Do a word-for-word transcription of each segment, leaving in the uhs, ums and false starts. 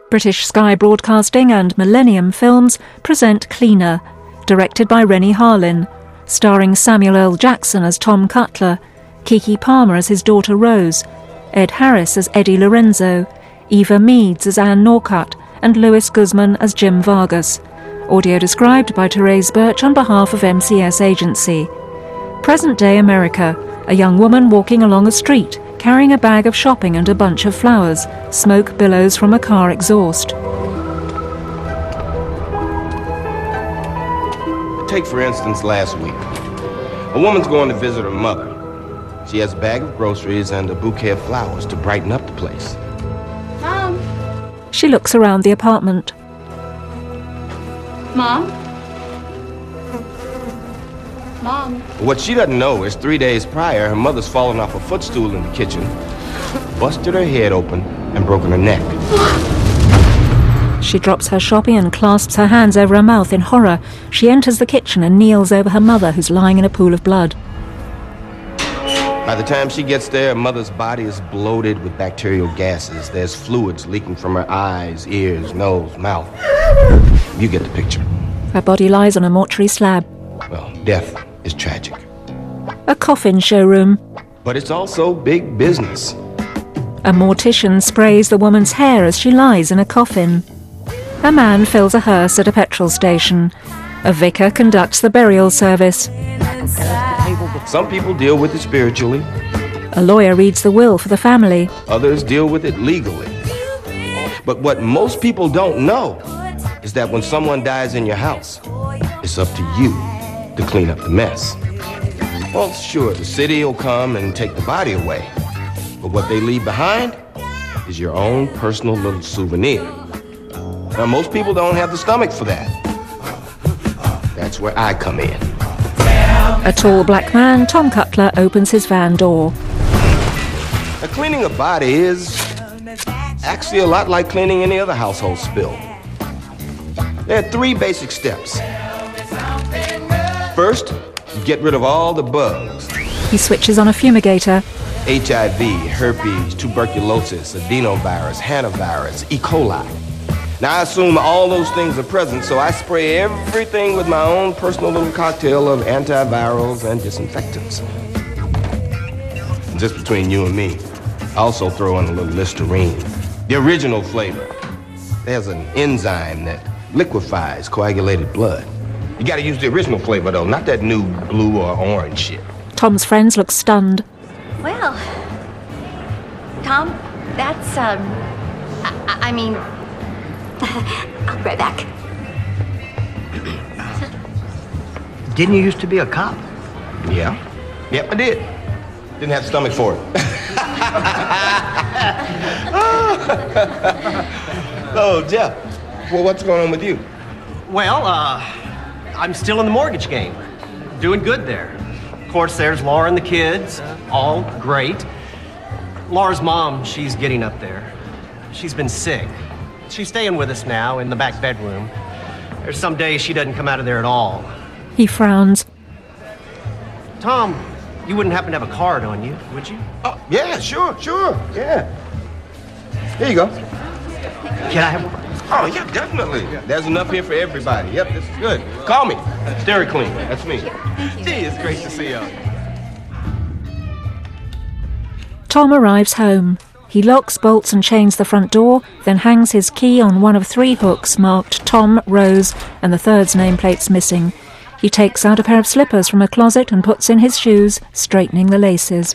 British Sky Broadcasting and Millennium Films present Cleaner, directed by Rennie Harlin, starring Samuel L. Jackson as Tom Cutler, Kiki Palmer as his daughter Rose, Ed Harris as Eddie Lorenzo, Eva Meads as Anne Norcutt, and Louis Guzman as Jim Vargas. Audio described by Therese Birch on behalf of M C S Agency. Present-day America. A young woman walking along a street, carrying a bag of shopping and a bunch of flowers. Smoke billows from a car exhaust. Take, for instance, last week. A woman's going to visit her mother. She has a bag of groceries and a bouquet of flowers to brighten up the place. Mom? She looks around the apartment. Mom? Mom? What she doesn't know is three days prior, her mother's fallen off a footstool in the kitchen, busted her head open, and broken her neck. She drops her shopping and clasps her hands over her mouth in horror. She enters the kitchen and kneels over her mother, who's lying in a pool of blood. By the time she gets there, her mother's body is bloated with bacterial gases. There's fluids leaking from her eyes, ears, nose, mouth. You get the picture. Her body lies on a mortuary slab. Well, death is tragic. A coffin showroom. But it's also big business. A mortician sprays the woman's hair as she lies in a coffin. A man fills a hearse at a petrol station. A vicar conducts the burial service. Some people deal with it spiritually. A lawyer reads the will for the family. Others deal with it legally. But what most people don't know is that when someone dies in your house, it's up to you to clean up the mess. Well, sure, the city will come and take the body away. But what they leave behind is your own personal little souvenir. Now, most people don't have the stomach for that. That's where I come in. A tall black man, Tom Cutler, opens his van door. Now, cleaning a body is actually a lot like cleaning any other household spill. There are three basic steps. First, you get rid of all the bugs. He switches on a fumigator. H I V, herpes, tuberculosis, adenovirus, hantavirus, E. coli. Now, I assume all those things are present, so I spray everything with my own personal little cocktail of antivirals and disinfectants. And just between you and me, I also throw in a little Listerine, the original flavor. There's an enzyme that liquefies coagulated blood. You gotta use the original flavor, though, not that new blue or orange shit. Tom's friends look stunned. Well, Tom, that's, um, I, I mean, I'll be right back. Didn't you used to be a cop? Yeah. Yep, I did. Didn't have the stomach for it. Oh, Jeff. Well, what's going on with you? Well, uh, I'm still in the mortgage game. Doing good there. Of course, there's Laura and the kids. All great. Laura's mom, she's getting up there. She's been sick. She's staying with us now in the back bedroom. There's some days she doesn't come out of there at all. He frowns. Tom, you wouldn't happen to have a card on you, would you? Oh, yeah, sure, sure, yeah. Here you go. Can I have one? Oh, yeah, definitely. There's enough here for everybody. Yep, this is good. Call me. Dairy Queen, that's me. Gee, it's great to see you. Tom arrives home. He locks, bolts and chains the front door, then hangs his key on one of three hooks marked Tom, Rose, and the third's nameplate's missing. He takes out a pair of slippers from a closet and puts in his shoes, straightening the laces.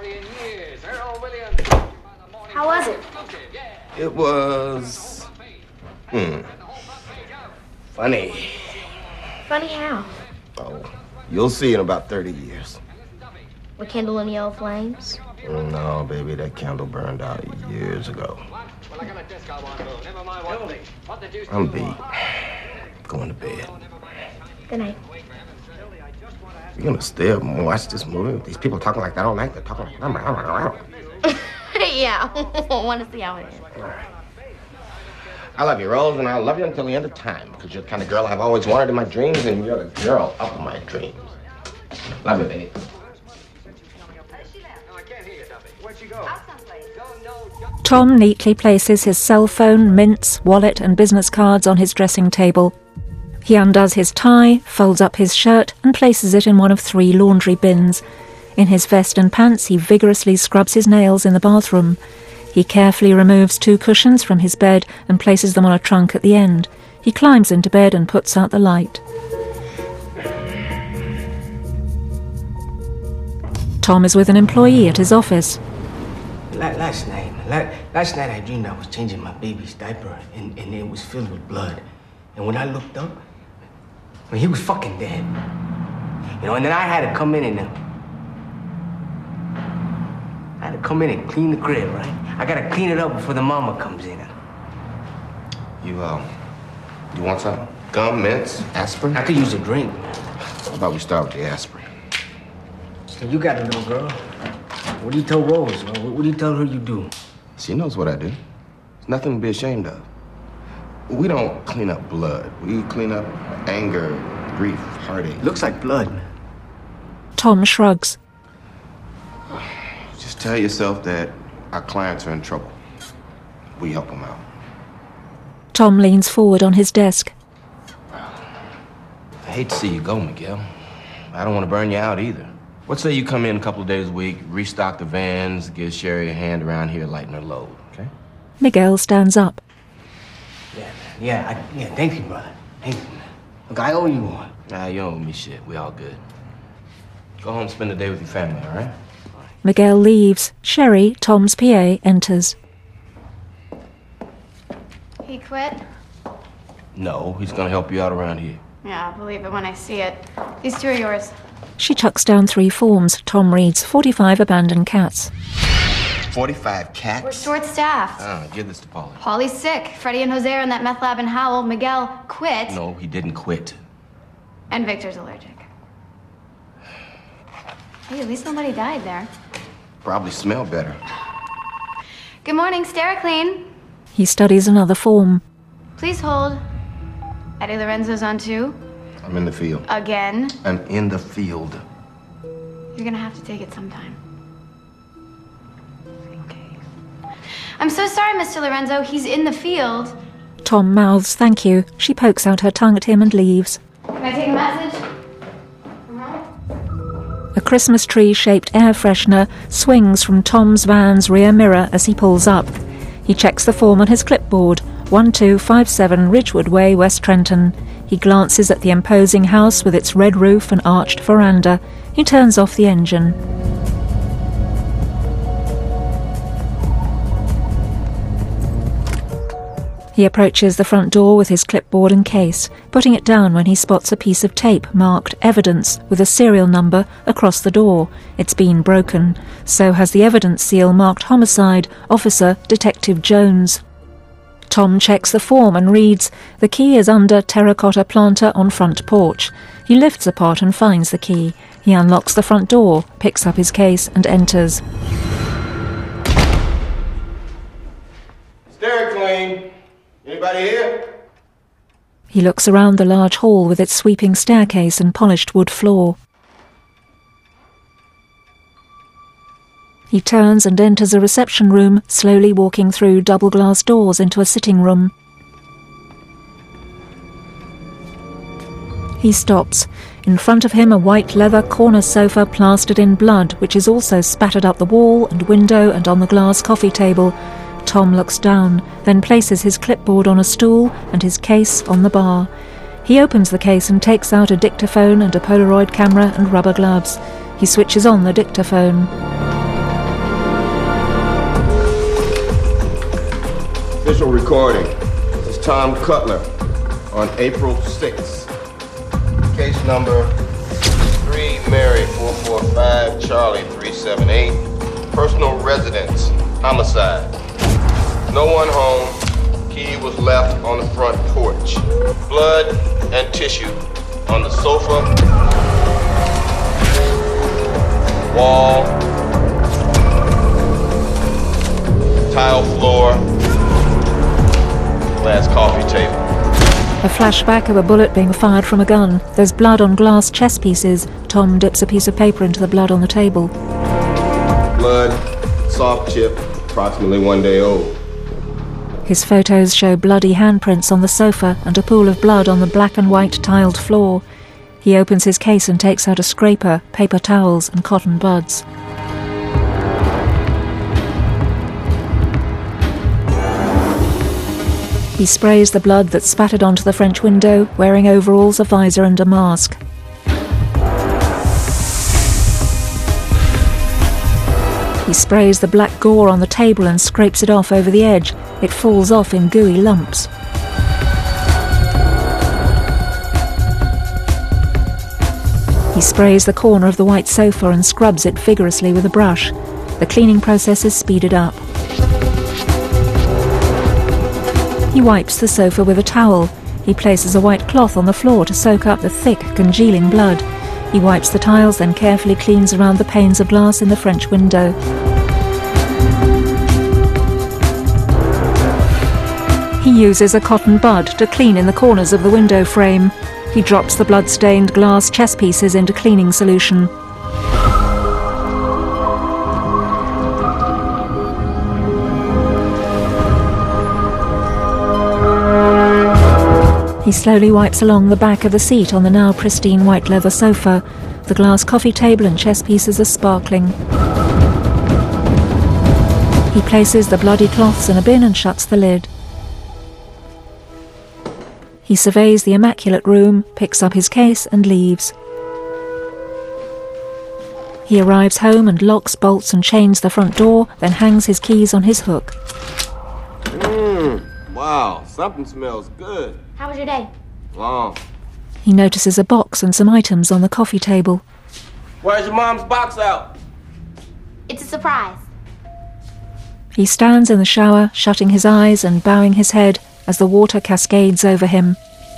How was it? It was... Hmm. Funny. Funny how? Oh, you'll see in about thirty years. We kindle in yellow flames? No, baby, that candle burned out years ago. I'm beat. Going to bed. Good night. You're gonna stay up and watch this movie with these people talking like that all night? They're talking like... Yeah, I want to see how it is. I love you, Rose, and I'll love you until the end of time, because you're the kind of girl I've always wanted in my dreams, and you're the girl of my dreams. Love you, baby. I can't hear you, Duffy. Where'd you go? Out someplace. Go no Tom neatly places his cell phone, mints, wallet and business cards on his dressing table. He undoes his tie, folds up his shirt and places it in one of three laundry bins. In his vest and pants, he vigorously scrubs his nails in the bathroom. He carefully removes two cushions from his bed and places them on a trunk at the end. He climbs into bed and puts out the light. Tom is with an employee at his office. Last night, last night I dreamed I was changing my baby's diaper and, and it was filled with blood. And when I looked up, I mean, he was fucking dead. You know, and then I had to come in and... Uh, I had to come in and clean the crib, right? I gotta clean it up before the mama comes in. You, uh, you want some gum, mints, aspirin? I could use a drink. How about we start with the aspirin? So you got a little girl. What do you tell Rose? What do you tell her you do? She knows what I do. There's nothing to be ashamed of. We don't clean up blood. We clean up anger, grief, heartache. Looks like blood. Tom shrugs. Just tell yourself that our clients are in trouble. We help them out. Tom leans forward on his desk. I hate to see you go, Miguel. I don't want to burn you out either. What say you come in a couple of days a week, restock the vans, give Sherry a hand around here lighten her load, okay? Miguel stands up. Yeah, man. Yeah, I, yeah, thank you, brother. Thank you, man. Look, I owe you one. Nah, you don't owe me shit. We all good. Go home and spend the day with your family, all right? Miguel leaves. Sherry, Tom's P A, enters. He quit? No, he's gonna help you out around here. Yeah, I'll believe it when I see it. These two are yours. She chucks down three forms. Tom reads forty-five abandoned cats. forty-five cats? We're short-staffed. Ah, give this to Paulie. Paulie's sick. Freddie and Jose are in that meth lab in Howell. Miguel quit. No, he didn't quit. And Victor's allergic. Hey, at least nobody died there. Probably smell better. Good morning, Stericlean. He studies another form. Please hold. Eddie Lorenzo's on two. I'm in the field. Again. I'm in the field. You're gonna have to take it sometime. Okay. I'm so sorry, Mister Lorenzo. He's in the field. Tom mouths thank you. She pokes out her tongue at him and leaves. Can I take a message? Uh-huh. A Christmas tree-shaped air freshener swings from Tom's van's rear mirror as he pulls up. He checks the form on his clipboard. one two five seven Ridgewood Way, West Trenton. He glances at the imposing house with its red roof and arched veranda. He turns off the engine. He approaches the front door with his clipboard and case, putting it down when he spots a piece of tape marked Evidence with a serial number across the door. It's been broken. So has the evidence seal marked Homicide, Officer Detective Jones. Tom checks the form and reads, the key is under terracotta planter on front porch. He lifts a pot and finds the key. He unlocks the front door, picks up his case and enters. Stericlean. Anybody here? He looks around the large hall with its sweeping staircase and polished wood floor. He turns and enters a reception room, slowly walking through double-glass doors into a sitting room. He stops. In front of him, a white leather corner sofa plastered in blood, which is also spattered up the wall and window and on the glass coffee table. Tom looks down, then places his clipboard on a stool and his case on the bar. He opens the case and takes out a dictaphone and a Polaroid camera and rubber gloves. He switches on the dictaphone. Official recording. This is Tom Cutler on April sixth. Case number three Mary four four five Charlie three seven eight. Personal residence. Homicide. No one home. Key was left on the front porch. Blood and tissue on the sofa, wall, tile floor, glass coffee table. A flashback of a bullet being fired from a gun. There's blood on glass chess pieces. Tom dips a piece of paper into the blood on the table. Blood, soft chip, approximately one day old. His photos show bloody handprints on the sofa and a pool of blood on the black and white tiled floor. He opens his case and takes out a scraper, paper towels and cotton buds. He sprays the blood that's spattered onto the French window, wearing overalls, a visor and a mask. He sprays the black gore on the table and scrapes it off over the edge. It falls off in gooey lumps. He sprays the corner of the white sofa and scrubs it vigorously with a brush. The cleaning process is speeded up. He wipes the sofa with a towel. He places a white cloth on the floor to soak up the thick, congealing blood. He wipes the tiles, then carefully cleans around the panes of glass in the French window. He uses a cotton bud to clean in the corners of the window frame. He drops the blood-stained glass chess pieces into cleaning solution. He slowly wipes along the back of the seat on the now pristine white leather sofa. The glass coffee table and chess pieces are sparkling. He places the bloody cloths in a bin and shuts the lid. He surveys the immaculate room, picks up his case and leaves. He arrives home and locks, bolts and chains the front door, then hangs his keys on his hook. Mmm, wow, something smells good. How was your day? Long. He notices a box and some items on the coffee table. Where's your mom's box out? It's a surprise. He stands in the shower, shutting his eyes and bowing his head as the water cascades over him.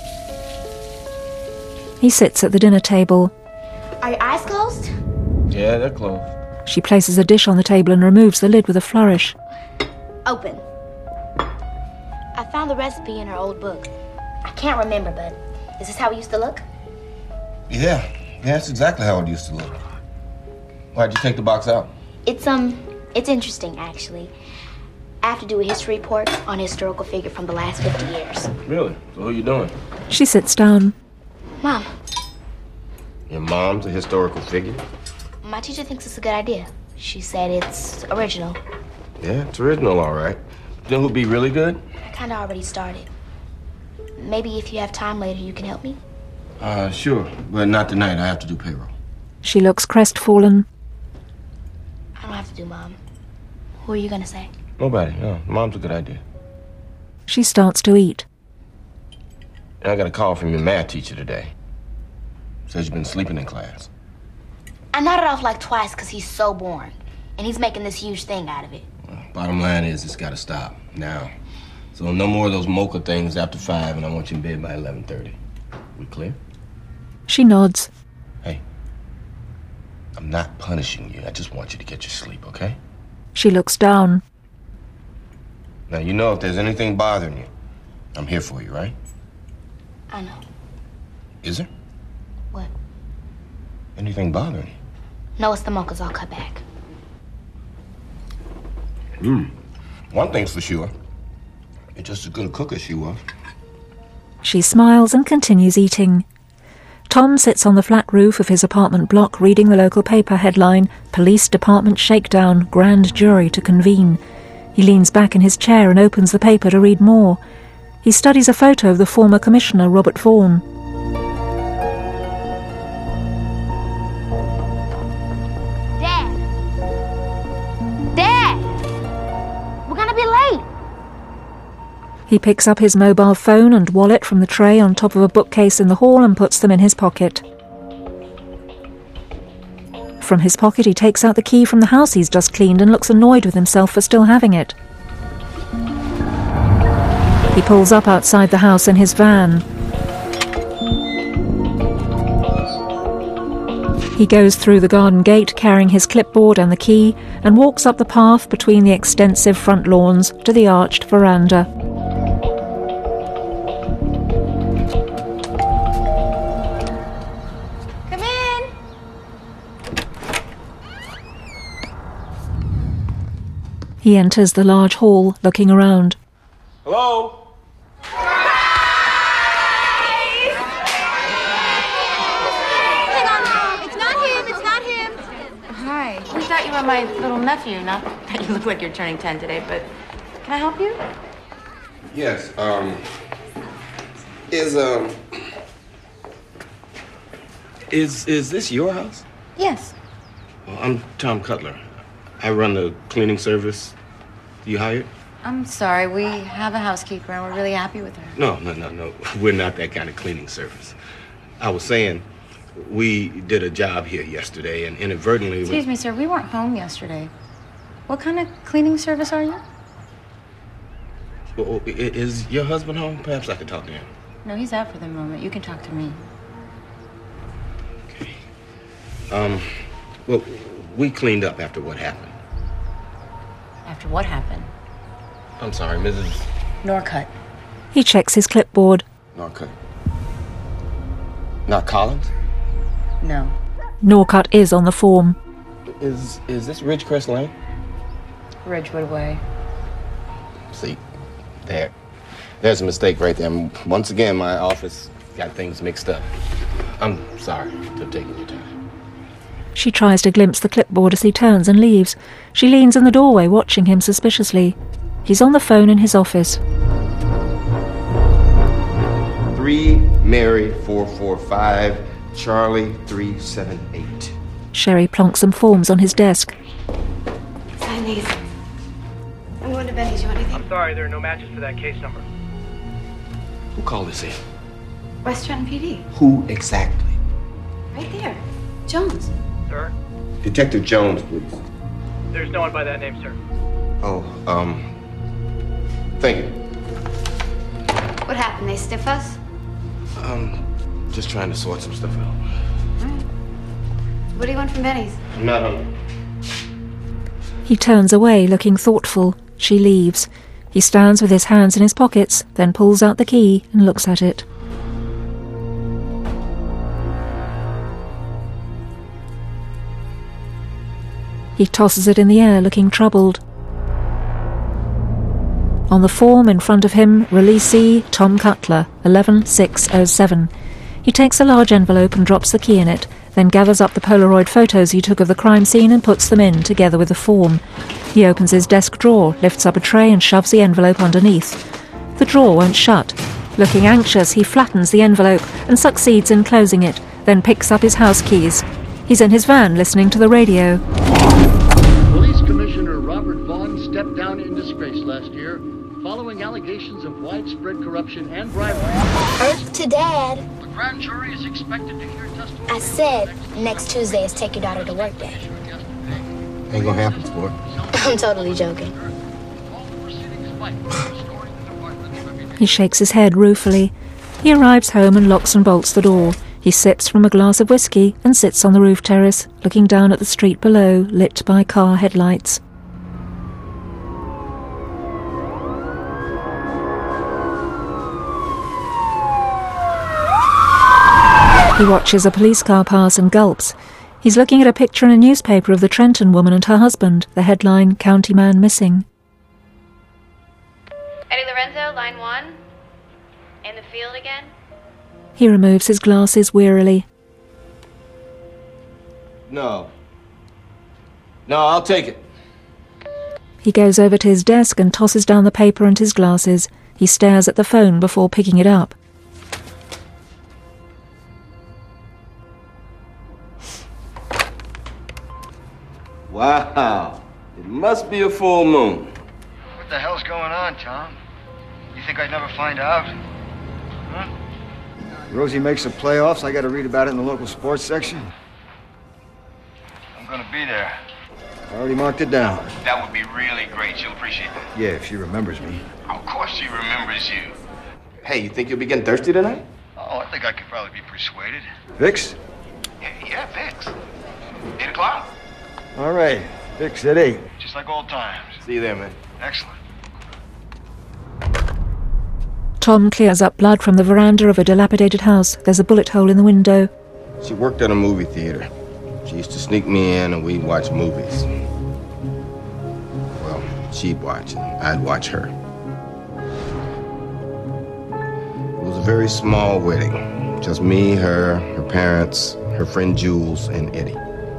He sits at the dinner table. Are your eyes closed? Yeah, they're closed. She places a dish on the table and removes the lid with a flourish. Open. I found the recipe in her old book. I can't remember, but is this how it used to look? Yeah, yeah, that's exactly how it used to look. Why'd you take the box out? It's, um, it's interesting, actually. I have to do a history report on a historical figure from the last fifty years. Really? So who are you doing? She sits down. Mom, Your mom's a historical figure? my teacher thinks it's a good idea. She said it's original. Yeah, it's original, all right. You know who'd be really good? I kinda already started. Maybe if you have time later, you can help me? Uh, sure, but not tonight. I have to do payroll. She looks crestfallen. I don't have to do, Mom. Who are you gonna say? Nobody, no. Mom's a good idea. She starts to eat. I got a call from your math teacher today. Says you've been sleeping in class. I nodded off like twice because he's so boring. And he's making this huge thing out of it. Well, bottom line is, it's got to stop now. So no more of those mocha things after five, and I want you in bed by eleven thirty. We clear? She nods. Hey, I'm not punishing you. I just want you to get your sleep, okay? She looks down. Now, you know if there's anything bothering you, I'm here for you, right? I know. Is there? What? Anything bothering you? No, it's the mochas. I'll cut back. Hmm. One thing's for sure. You're just as good a cook as she was. She smiles and continues eating. Tom sits on the flat roof of his apartment block reading the local paper headline, Police Department Shakedown, Grand Jury to Convene. He leans back in his chair and opens the paper to read more. He studies a photo of the former Commissioner, Robert Vaughan. Dad! Dad! We're gonna be late! He picks up his mobile phone and wallet from the tray on top of a bookcase in the hall and puts them in his pocket. From his pocket he takes out the key from the house he's just cleaned and looks annoyed with himself for still having it. He pulls up outside the house in his van. He goes through the garden gate carrying his clipboard and the key and walks up the path between the extensive front lawns to the arched veranda. Come in! He enters the large hall, looking around. Hello? Hang on. It's not him. It's not him. Hi. We thought you were my little nephew. Not that you look like you're turning ten today, but can I help you? Yes, um... Is, um... Is, is this your house? Yes. Well, I'm Tom Cutler. I run the cleaning service. You hired? I'm sorry. We have a housekeeper, and we're really happy with her. No, no, no, no. We're not that kind of cleaning service. I was saying, we did a job here yesterday, and inadvertently... Excuse me, sir. We weren't home yesterday. What kind of cleaning service are you? Well, i- is your husband home? Perhaps I could talk to him. No, he's out for the moment. You can talk to me. Okay. Um, well, we cleaned up after what happened. After what happened? I'm sorry, Missus Norcutt. He checks his clipboard. Norcutt. Not Collins? No. Norcutt is on the form. Is is this Ridgecrest Lane? Ridgewood Way. See, there. There's a mistake right there. Once again, my office got things mixed up. I'm sorry to have taken your time. She tries to glimpse the clipboard as he turns and leaves. She leans in the doorway, watching him suspiciously. He's on the phone in his office. Three Mary four four five Charlie three seven eight. Sherry plonks some forms on his desk. Sign these. I'm going to Benny's. You want anything? I'm sorry, there are no matches for that case number. Who called this in? West Trenton P D. Who exactly? Right there. Jones. Sir? Detective Jones, please. There's no one by that name, sir. Oh, um, thank you. What happened? They stiff us? Um, just trying to sort some stuff out. All right. What do you want from Benny's? I'm not hungry. He turns away, looking thoughtful. She leaves. He stands with his hands in his pockets, then pulls out the key and looks at it. He tosses it in the air, looking troubled. On the form in front of him, releasee Tom Cutler, eleven six oh seven. He takes a large envelope and drops the key in it, then gathers up the Polaroid photos he took of the crime scene and puts them in, together with the form. He opens his desk drawer, lifts up a tray and shoves the envelope underneath. The drawer won't shut. Looking anxious, he flattens the envelope and succeeds in closing it, then picks up his house keys. He's in his van listening to the radio. Police Commissioner Robert Vaughn stepped down in disgrace last year following allegations of widespread corruption and bribery. Earth to Dad. The grand jury is expected to hear testimony. I said next Tuesday is take your daughter to work day. Ain't gonna happen, sport. I'm totally joking. All the proceedings fight for restoring the department's reputation. He shakes his head ruefully. He arrives home and locks and bolts the door. He sips from a glass of whiskey and sits on the roof terrace, looking down at the street below, lit by car headlights. He watches a police car pass and gulps. He's looking at a picture in a newspaper of the Trenton woman and her husband, the headline, County Man Missing. Eddie Lorenzo, line one. In the field again? He removes his glasses wearily. No. No, I'll take it. He goes over to his desk and tosses down the paper and his glasses. He stares at the phone before picking it up. Wow. It must be a full moon. What the hell's going on, Tom? You think I'd never find out? Huh? Rosie makes the playoffs. I got to read about it in the local sports section. I'm gonna be there. I already marked it down. That would be really great. She'll appreciate that. Yeah, if she remembers me. Of course she remembers you. Hey, you think you'll be getting thirsty tonight? Oh, I think I could probably be persuaded. Fix? Yeah, yeah, fix. Eight o'clock. All right. Fix at eight. Just like old times. See you there, man. Excellent. Tom clears up blood from the veranda of a dilapidated house. There's a bullet hole in the window. She worked at a movie theater. She used to sneak me in and we'd watch movies. Well, She'd watch, and I'd watch her. It was a very small wedding. Just me, her, her parents, her friend Jules, and Eddie.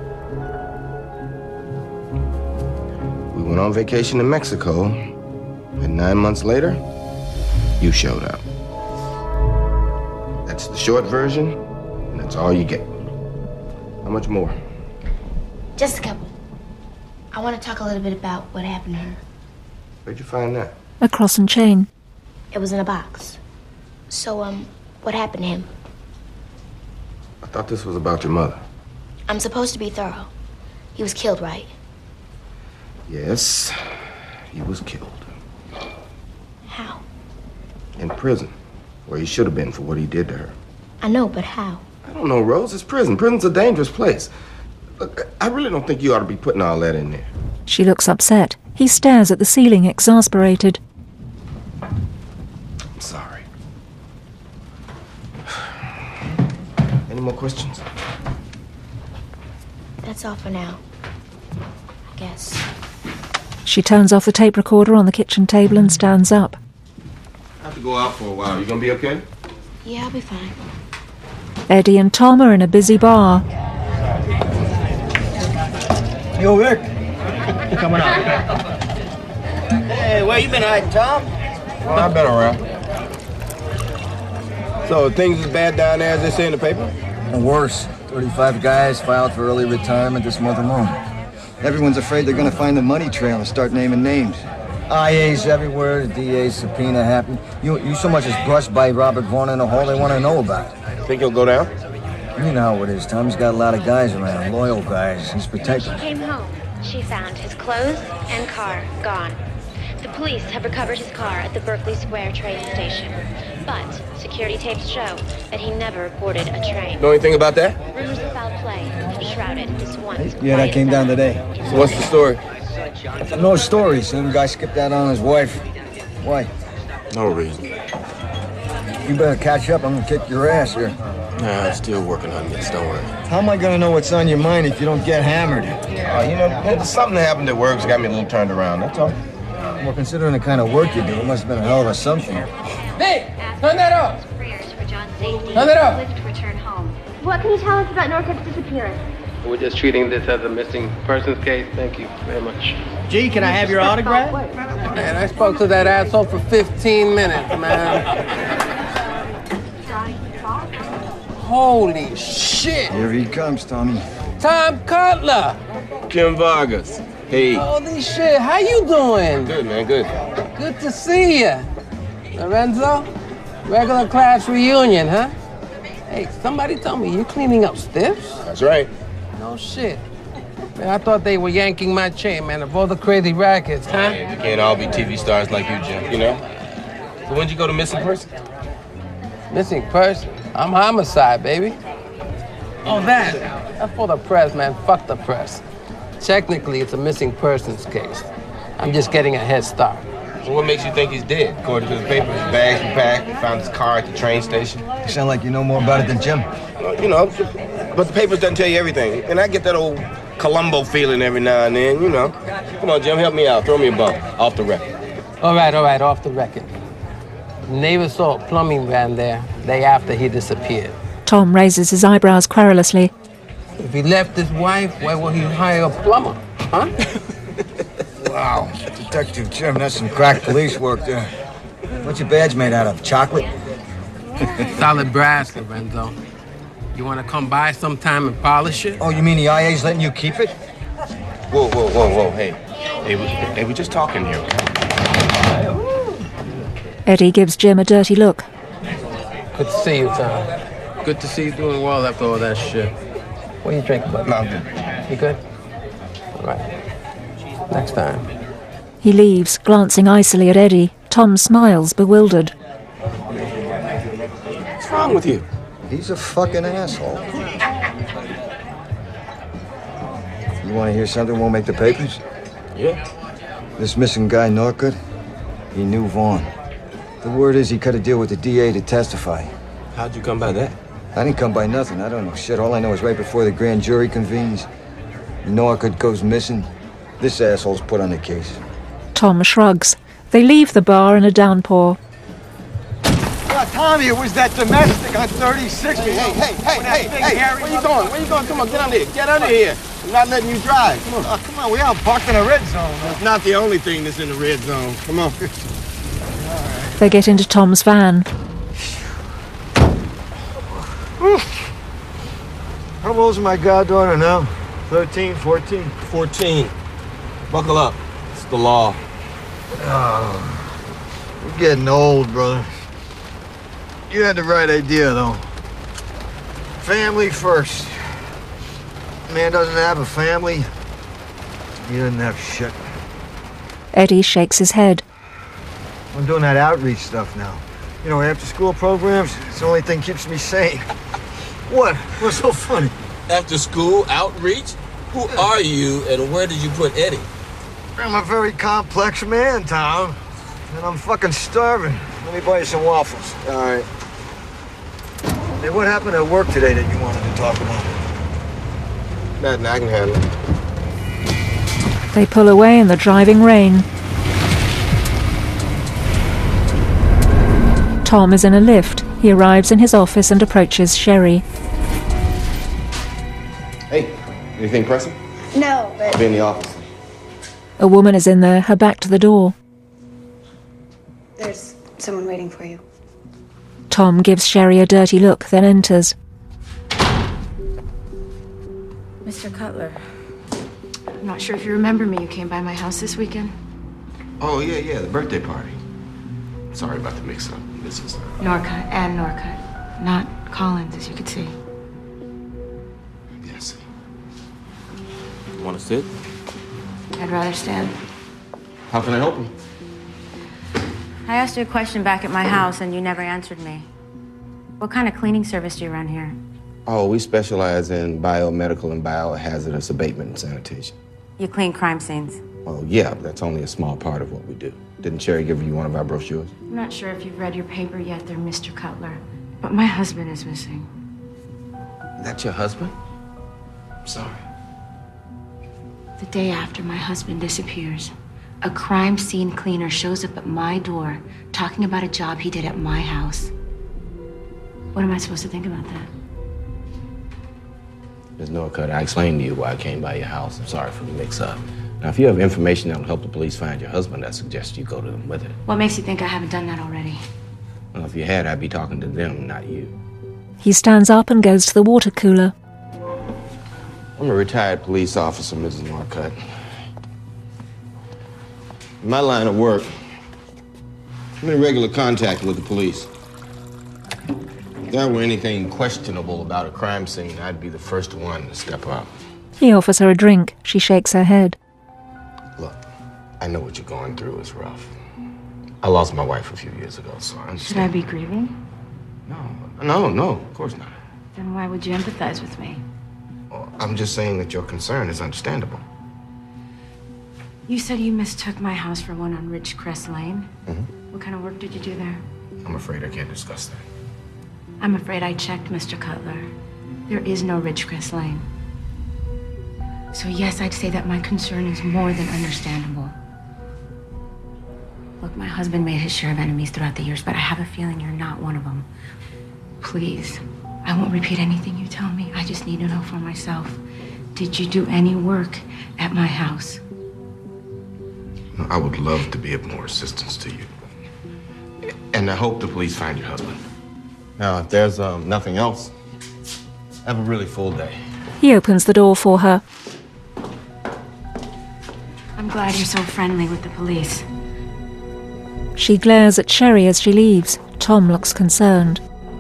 We went on vacation to Mexico, and nine months later, you showed up. That's the short version, and that's all you get. How much more? Just a couple. I want to talk a little bit about what happened to her. Where'd you find that? A cross and chain. It was in a box. So, um, what happened to him? I thought this was about your mother. I'm supposed to be thorough. He was killed, right? Yes, he was killed. How? In prison, where he should have been for what he did to her. I know, but how? I don't know, Rose. It's prison. Prison's a dangerous place. Look, I really don't think you ought to be putting all that in there. She looks upset. He stares at the ceiling, exasperated. I'm sorry. Any more questions? That's all for now. I guess. She turns off the tape recorder on the kitchen table and stands up. I have to go out for a while. You gonna be okay? Yeah, I'll be fine. Eddie and Tom are in a busy bar. Yo, Rick. Coming up. Hey, where you been hiding, Tom? Well, I've been around. So, things as bad down there as they say in the paper? And worse. thirty-five guys filed for early retirement this month alone. Everyone's afraid they're gonna find the money trail and start naming names. I A's everywhere, the D A's subpoena happen. You you so much as brushed by Robert Vaughn in a hole they want to know about it. Think he'll go down? You know how it is, Tom. He's got a lot of guys around, loyal guys. He's protected. She came home. She found his clothes and car gone. The police have recovered his car at the Berkeley Square train station. But security tapes show that he never reported a train. Know anything about that? Rumors of foul play have shrouded this once Yeah, that came down today. So what's the story? No story. Some guy skipped out on his wife. Why? No reason. You better catch up. I'm gonna kick your ass here. Nah, I'm still working on this. Don't worry. How am I gonna know what's on your mind if you don't get hammered? Uh, you know, there's something that happened at work that's got me a little turned around. That's all. Well, considering the kind of work you do, it must have been a hell of a something. Hey, turn that off. Prayers for John's safety. Turn it up. Swift return home. What can you tell us about Norcup's disappearance? We're just treating this as a missing persons case. Thank you very much. Gee, can I have your autograph? Man, I spoke to that asshole for fifteen minutes, man. Holy shit! Here he comes, Tommy. Tom Cutler! Kim Vargas. Hey. Holy shit, how you doing? Good, man, good. Good to see you. Lorenzo? Regular class reunion, huh? Hey, somebody tell me, you cleaning up stiffs? That's right. No shit. Man, I thought they were yanking my chain, man, of all the crazy rackets, huh? Hey, we can't all be T V stars like you, Jim, you know? So when'd you go to missing person? Missing person? I'm homicide, baby. Oh, that? That's for the press, man. Fuck the press. Technically, it's a missing persons case. I'm just getting a head start. So what makes you think he's dead? According to the paper, his bags were packed, they found his car at the train station. You sound like you know more about it than Jim. Well, you know, but the papers doesn't tell you everything. And I get that old Columbo feeling every now and then, you know. Come on, Jim, help me out. Throw me a bone. Off the record. All right, all right, off the record. Neighbor saw a plumbing van there day after he disappeared. Tom raises his eyebrows querulously. If he left his wife, why would he hire a plumber, huh? Wow. Detective Jim, that's some crack police work there. What's your badge made out of? Chocolate? Solid brass, Lorenzo. You want to come by sometime and polish it? Oh, you mean the I A's letting you keep it? Whoa, whoa, whoa, whoa, hey. Hey, we, hey, we're just talking here. Eddie gives Jim a dirty look. Good to see you, Tom. Good to see you doing well after all that shit. What are you drinking, bud? No, I'm good. You good? All right. Next time. He leaves, glancing icily at Eddie. Tom smiles, bewildered. What's wrong with you? He's a fucking asshole. You want to hear something won't make the papers? Yeah. This missing guy, Norcutt, he knew Vaughn. The word is he cut a deal with the D A to testify. How'd you come by that? I didn't come by nothing. I don't know shit. All I know is right before the grand jury convenes, Norcutt goes missing. This asshole's put on the case. Tom shrugs. They leave the bar in a downpour. Uh, Tommy, it was that domestic on thirty-six. Hey, hey, hey, hey, hey, hey, where you going? Where you going? Come on, get under here. Get under here. I'm not letting you drive. Come on. Uh, come on, we all parked in a red zone. It's not the only thing that's in the red zone. Come on. They get into Tom's van. How old's my goddaughter now? thirteen, fourteen? fourteen. Buckle up. It's the law. Oh, we're getting old, brother. You had the right idea, though. Family first. Man doesn't have a family, he doesn't have shit. Eddie shakes his head. I'm doing that outreach stuff now. You know, after school programs, it's the only thing keeps me sane. What? What's so funny? After school outreach? Who are you and where did you put Eddie? I'm a very complex man, Tom. And I'm fucking starving. Let me buy you some waffles. All right. Hey, what happened at work today that you wanted to talk about? Nothing, I can handle it. They pull away in the driving rain. Tom is in a lift. He arrives in his office and approaches Sherry. Hey, anything pressing? No, but... I'll be in the office. A woman is in there, her back to the door. There's someone waiting for you. Tom gives Sherry a dirty look, then enters. Mister Cutler, I'm not sure if you remember me. You came by my house this weekend. Oh, yeah, yeah, the birthday party. Sorry about the mix-up. This is... Norcutt and Norcutt. Not Collins, as you could see. Yes. Want to sit? I'd rather stand. How can I help you? I asked you a question back at my house, and you never answered me. What kind of cleaning service do you run here? Oh, we specialize in biomedical and biohazardous abatement and sanitation. You clean crime scenes. Oh, yeah, but that's only a small part of what we do. Didn't Sherry give you one of our brochures? I'm not sure if you've read your paper yet there, Mister Cutler, but my husband is missing. That's your husband? I'm sorry. The day after my husband disappears, a crime scene cleaner shows up at my door talking about a job he did at my house. What am I supposed to think about that? Miz Norcutt, I explained to you why I came by your house. I'm sorry for the mix-up. Now, if you have information that will help the police find your husband, I suggest you go to them with it. What makes you think I haven't done that already? Well, if you had, I'd be talking to them, not you. He stands up and goes to the water cooler. I'm a retired police officer, Missus Norcutt. In my line of work, I'm in regular contact with the police. If there were anything questionable about a crime scene, I'd be the first one to step up. He offers her a drink. She shakes her head. Look, I know what you're going through is rough. I lost my wife a few years ago, so I understand. Should I be grieving? No, no, of course not. Then why would you empathize with me? Well, I'm just saying that your concern is understandable. You said you mistook my house for one on Ridgecrest Lane. Mm-hmm. What kind of work did you do there? I'm afraid I can't discuss that. I'm afraid I checked, Mister Cutler. There is no Ridgecrest Lane. So yes, I'd say that my concern is more than understandable. Look, my husband made his share of enemies throughout the years, but I have a feeling you're not one of them. Please, I won't repeat anything you tell me. I just need to know for myself. Did you do any work at my house? I would love to be of more assistance to you. And I hope the police find your husband. Now, if there's um, nothing else, have a really full day. He opens the door for her. I'm glad you're so friendly with the police. She glares at Sherry as she leaves. Tom looks concerned.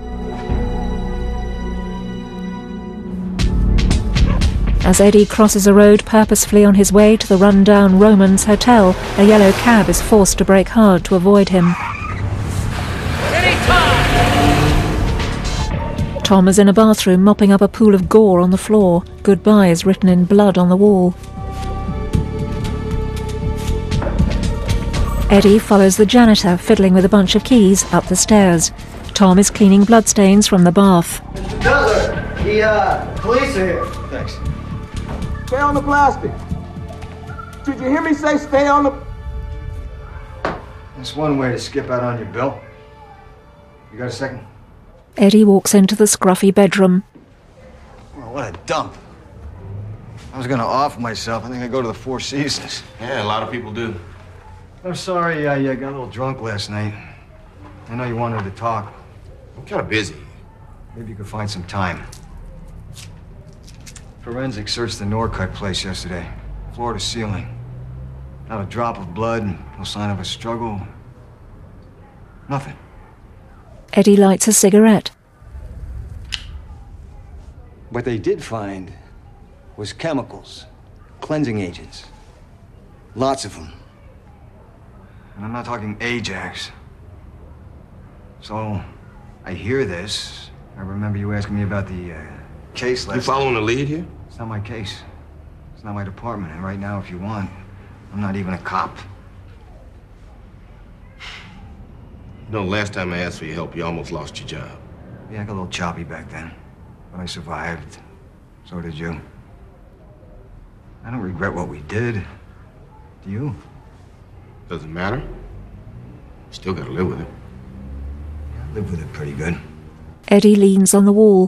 As Eddie crosses a road purposefully on his way to the run-down Romans Hotel, a yellow cab is forced to brake hard to avoid him. Tom is in a bathroom mopping up a pool of gore on the floor. Goodbye is written in blood on the wall. Eddie follows the janitor, fiddling with a bunch of keys, up the stairs. Tom is cleaning bloodstains from the bath. Cutler, the uh, police are here. That's one way to skip out on your bill. You got a second? Eddie walks into the scruffy bedroom. Well, what a dump. I was gonna off myself. I think I'd go to the Four Seasons. Yeah, a lot of people do. I'm sorry I uh, got a little drunk last night. I know you wanted to talk. I'm kind of busy. Maybe you could find some time. Forensics searched the Norcut place yesterday. Floor to ceiling. Not a drop of blood, no sign of a struggle. Nothing. Eddie lights a cigarette. What they did find was chemicals, cleansing agents. Lots of them. And I'm not talking Ajax. So, I hear this. I remember you asking me about the uh, case last You following the lead here? It's not my case. It's not my department. And right now, if you want, I'm not even a cop. You know, last time I asked for your help, you almost lost your job. Yeah, I got a little choppy back then. But I survived. So did you. I don't regret what we did. Do you? Doesn't matter. You still gotta live with it. Yeah, I live with it pretty good. Eddie leans on the wall.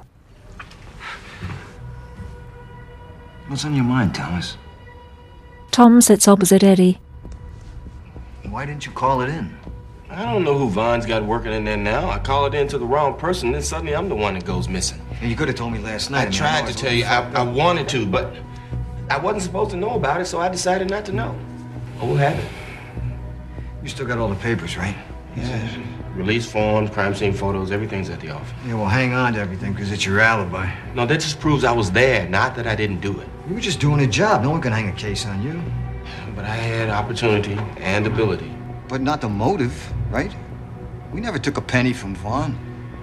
What's on your mind, Thomas? Tom sits opposite Eddie. Why didn't you call it in? I don't know who Vaughn's got working in there now. I call it in to the wrong person, then suddenly I'm the one that goes missing. Yeah, you could have told me last night. I tried to tell you. I, I wanted to, but I wasn't supposed to know about it, so I decided not to know. Old habit. You still got all the papers, right? Yeah. Release forms, crime scene photos, everything's at the office. Yeah, well, hang on to everything, because it's your alibi. No, that just proves I was there, not that I didn't do it. You were just doing a job. No one can hang a case on you. But I had opportunity and ability. But not the motive, right? We never took a penny from Vaughn.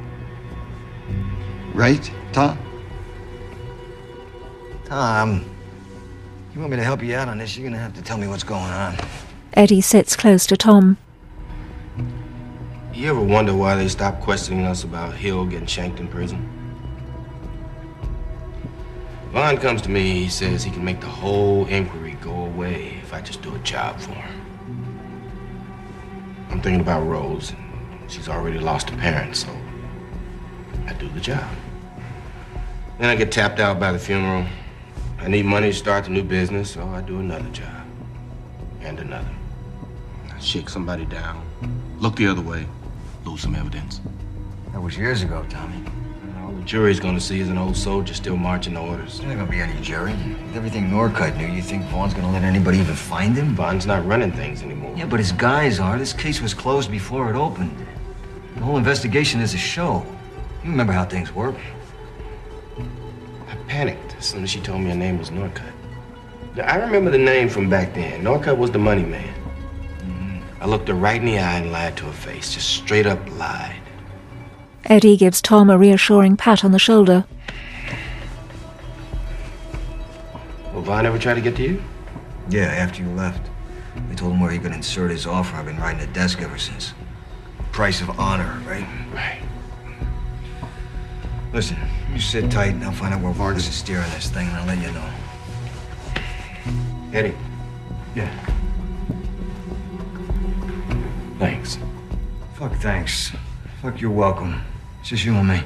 Right, Tom? Tom, you want me to help you out on this, you're gonna have to tell me what's going on. Eddie sits close to Tom. You ever wonder why they stopped questioning us about Hill getting shanked in prison? Vaughn comes to me, he says he can make the whole inquiry go away if I just do a job for him. I'm thinking about Rose. She's already lost a parent, so I do the job. Then I get tapped out by the funeral. I need money to start the new business, so I do another job. And another. I shake somebody down, look the other way, lose some evidence. That was years ago, Tommy. All the jury's gonna see is an old soldier still marching orders. There's not gonna be any jury. With everything Norcut knew, you think Vaughn's gonna let anybody even find him? Vaughn's not running things anymore. Yeah, but his guys are. This case was closed before it opened. The whole investigation is a show. You remember how things work. I panicked as soon as she told me her name was Norcut. Now, I remember the name from back then. Norcut was the money man. Mm-hmm. I looked her right in the eye and lied to her face. Just straight up lied. Eddie gives Tom a reassuring pat on the shoulder. Will Vaughn ever try to get to you? Yeah, after you left. They told him where he could insert his offer. I've been riding the desk ever since. Price of honor, right? Right. Listen, you sit tight and I'll find out where Vargas is steering this thing and I'll let you know. Eddie. Yeah. Thanks. Fuck thanks. Fuck you're welcome. It's just you and me.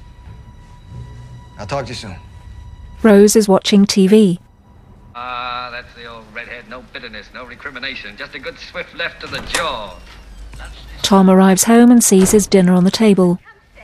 I'll talk to you soon. Rose is watching T V. Ah, uh, that's the old redhead. No bitterness, no recrimination. Just a good swift left to the jaw. Tom arrives home and sees his dinner on the table.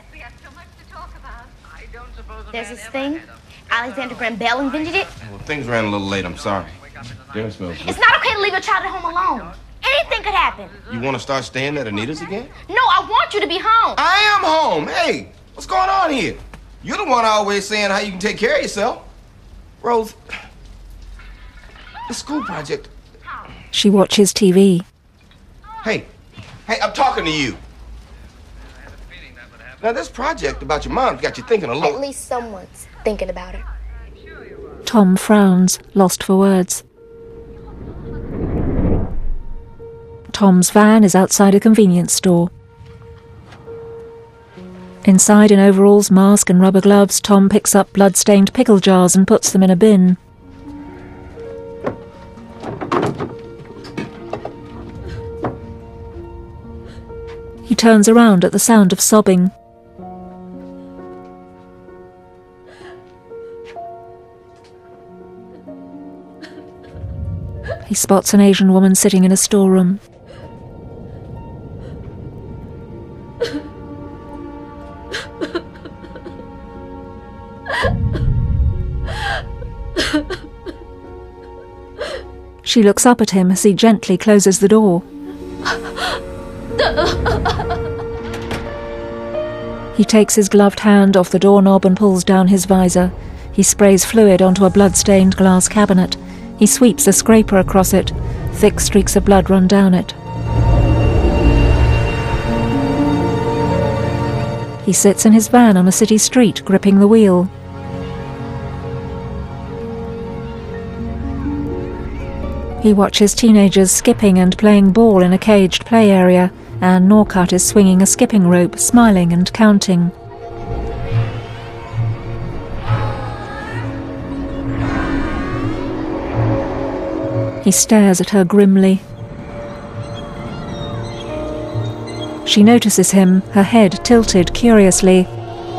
There's this thing. Alexander Graham Bell invented it. Well, things ran a little late. I'm sorry. Dinner smells good. It's not okay to leave a child at home alone. Anything could happen. You want to start staying at Anita's again? No, I want you to be home. I am home. Hey, what's going on here? You're the one always saying how you can take care of yourself. Rose, the school project. She watches T V. Hey, hey, I'm talking to you. Now, this project about your mom's got you thinking a lot. At least someone's thinking about her. Tom frowns, lost for words. Tom's van is outside a convenience store. Inside, in overalls, mask and rubber gloves, Tom picks up blood-stained pickle jars and puts them in a bin. He turns around at the sound of sobbing. He spots an Asian woman sitting in a storeroom. She looks up at him as he gently closes the door. He takes his gloved hand off the doorknob and pulls down his visor. He sprays fluid onto a blood-stained glass cabinet. He sweeps a scraper across it. Thick streaks of blood run down it. He sits in his van on a city street, gripping the wheel. He watches teenagers skipping and playing ball in a caged play area. Anne Norcutt is swinging a skipping rope, smiling and counting. He stares at her grimly. She notices him, her head tilted curiously.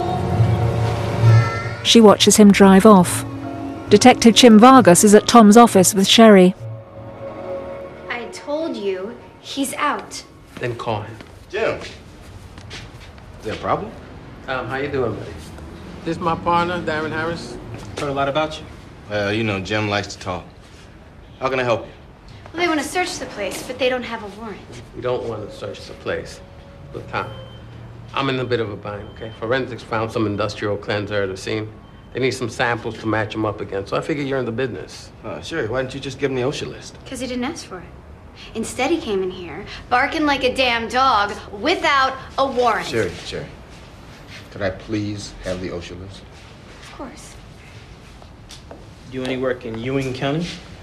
She watches him drive off. Detective Chim Vargas is at Tom's office with Sherry. I told you, he's out. Then call him. Jim. Is there a problem? Tom, how you doing, buddy? This is my partner, Darren Harris. Heard a lot about you. Well, you know, Jim likes to talk. How can I help you? Well, they want to search the place, but they don't have a warrant. We don't want to search the place. Look, Tom, I'm in a bit of a bind, okay? Forensics found some industrial cleanser at the scene. They need some samples to match them up against, so I figure you're in the business. Uh, sure, why didn't you just give him the OSHA list? Because he didn't ask for it. Instead, he came in here, barking like a damn dog, without a warrant. Sherry, Sherry, could I please have the OSHA list? Of course. Do any work in Ewing County?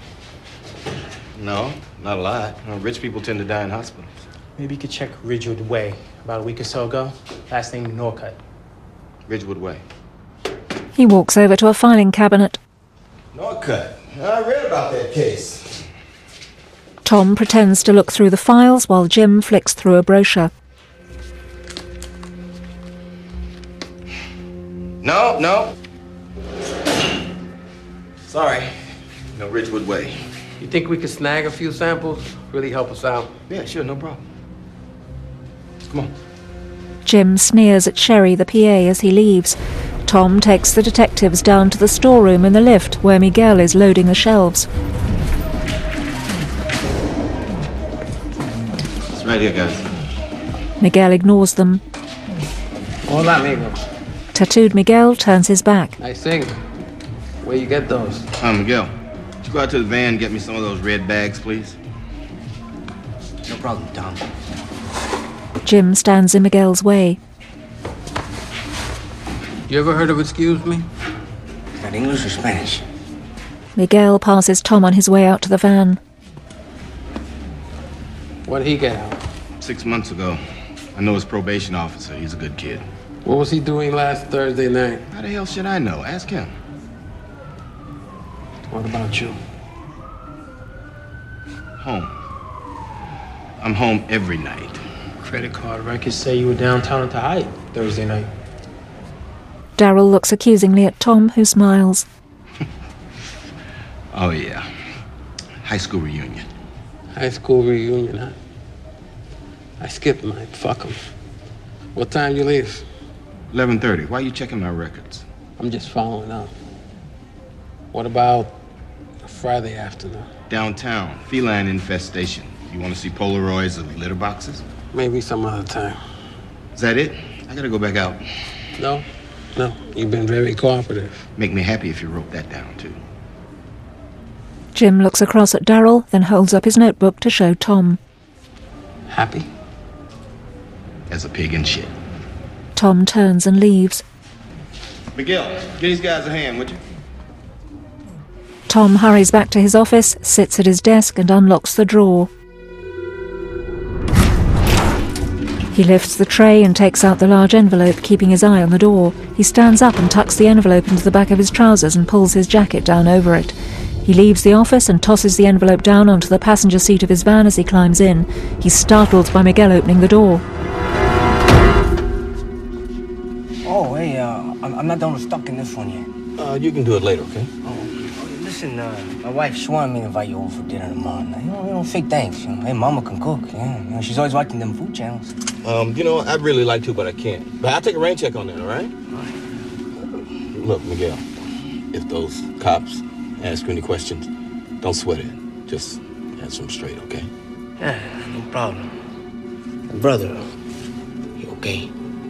No, not a lot. You know, rich people tend to die in hospitals. Maybe you could check Ridgewood Way. About a week or so ago, last name Norcutt. Ridgewood Way. He walks over to a filing cabinet. Norcutt. I read about that case. Tom pretends to look through the files while Jim flicks through a brochure. No, no. Sorry. No, Ridgewood Way. You think we could snag a few samples? Really help us out? Yeah, sure, no problem. Come on. Jim sneers at Sherry, the P A, as he leaves. Tom takes the detectives down to the storeroom in the lift where Miguel is loading the shelves. It's right here, guys. Miguel ignores them. Hola, amigo. Tattooed Miguel turns his back. Nice thing. Where you get those? Hi, Miguel. Would you go out to the van and get me some of those red bags, please? No problem, Tom. Jim stands in Miguel's way. You ever heard of Excuse Me? Is that English or Spanish? Miguel passes Tom on his way out to the van. What'd he get out? Six months ago. I know his probation officer. He's a good kid. What was he doing last Thursday night? How the hell should I know? Ask him. What about you? Home. I'm home every night. Credit card records say you were downtown at the Hyatt Thursday night. Darryl looks accusingly at Tom, who smiles. Oh, yeah. High school reunion. High school reunion, huh? I skipped mine. Fuck 'em. What time you leave? eleven thirty. Why are you checking my records? I'm just following up. What about Friday afternoon? Downtown. Feline infestation. You want to see Polaroids of litter boxes? Maybe some other time. Is that it? I gotta go back out. No, no. You've been very cooperative. Make me happy if you wrote that down, too. Jim looks across at Darryl, then holds up his notebook to show Tom. Happy? As a pig in shit. Tom turns and leaves. Miguel, give these guys a hand, would you? Tom hurries back to his office, sits at his desk and unlocks the drawer. He lifts the tray and takes out the large envelope, keeping his eye on the door. He stands up and tucks the envelope into the back of his trousers and pulls his jacket down over it. He leaves the office and tosses the envelope down onto the passenger seat of his van as he climbs in. He's startled by Miguel opening the door. I'm, I'm not done with stuck in this one yet. Uh, you can do it later, okay? Oh, listen, uh, my wife, she wanted me to invite you over for dinner tomorrow night. You know, you know, say thanks. You know, hey, Mama can cook. Yeah, you know, she's always watching them food channels. Um, you know, I'd really like to, but I can't. But I'll take a rain check on that, all right? Look, Miguel, if those cops ask you any questions, don't sweat it. Just answer them straight, okay? Yeah, no problem. Brother, you okay?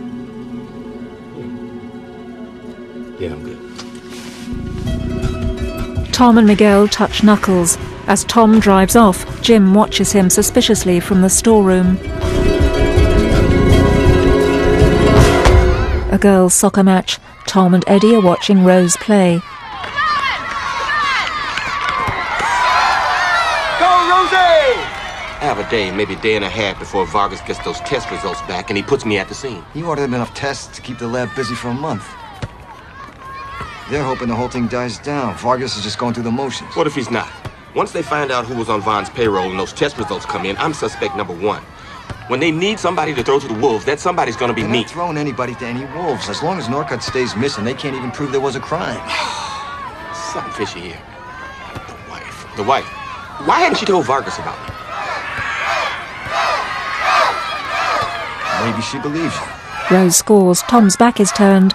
Yeah, I'm good. Tom and Miguel touch knuckles. As Tom drives off, Jim watches him suspiciously from the storeroom. A girls' soccer match. Tom and Eddie are watching Rose play. I have a day, maybe a day and a half before Vargas gets those test results back and he puts me at the scene. You ordered enough tests to keep the lab busy for a month. They're hoping the whole thing dies down. Vargas is just going through the motions. What if he's not? Once they find out who was on Von's payroll and those test results come in, I'm suspect number one. When they need somebody to throw to the wolves, that somebody's gonna be They're me. not throwing anybody to any wolves. As long as Norcutt stays missing, they can't even prove there was a crime. Something fishy here. The wife. The wife. Why hadn't she told Vargas about me? Maybe she believes you. Rose scores. Tom's back is turned.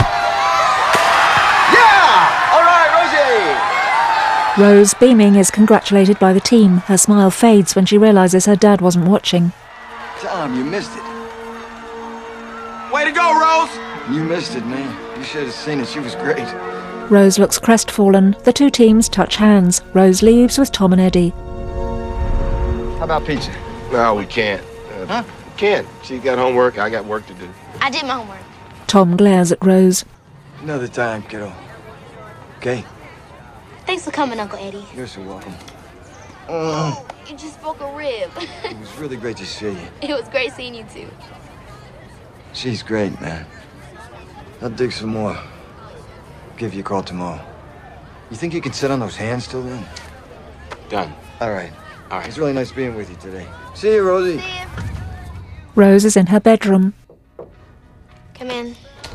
Yeah! All right, Rosie! Rose, beaming, is congratulated by the team. Her smile fades when she realises her dad wasn't watching. Tom, you missed it. Way to go, Rose! You missed it, man. You should have seen it. She was great. Rose looks crestfallen. The two teams touch hands. Rose leaves with Tom and Eddie. How about pizza? No, we can't. Uh, huh? We can't. She got homework. I got work to do. I did my homework. Tom glares at Rose. Another time, kiddo. Okay? Thanks for coming, Uncle Eddie. You're so welcome. Oh, you just broke a rib. It was really great to see you. It was great seeing you, too. She's great, man. I'll dig some more. Give you a call tomorrow. You think you can sit on those hands till then? Done. All right. All right. It's really nice being with you today. See you, Rosie. See you. Rose is in her bedroom. Come in.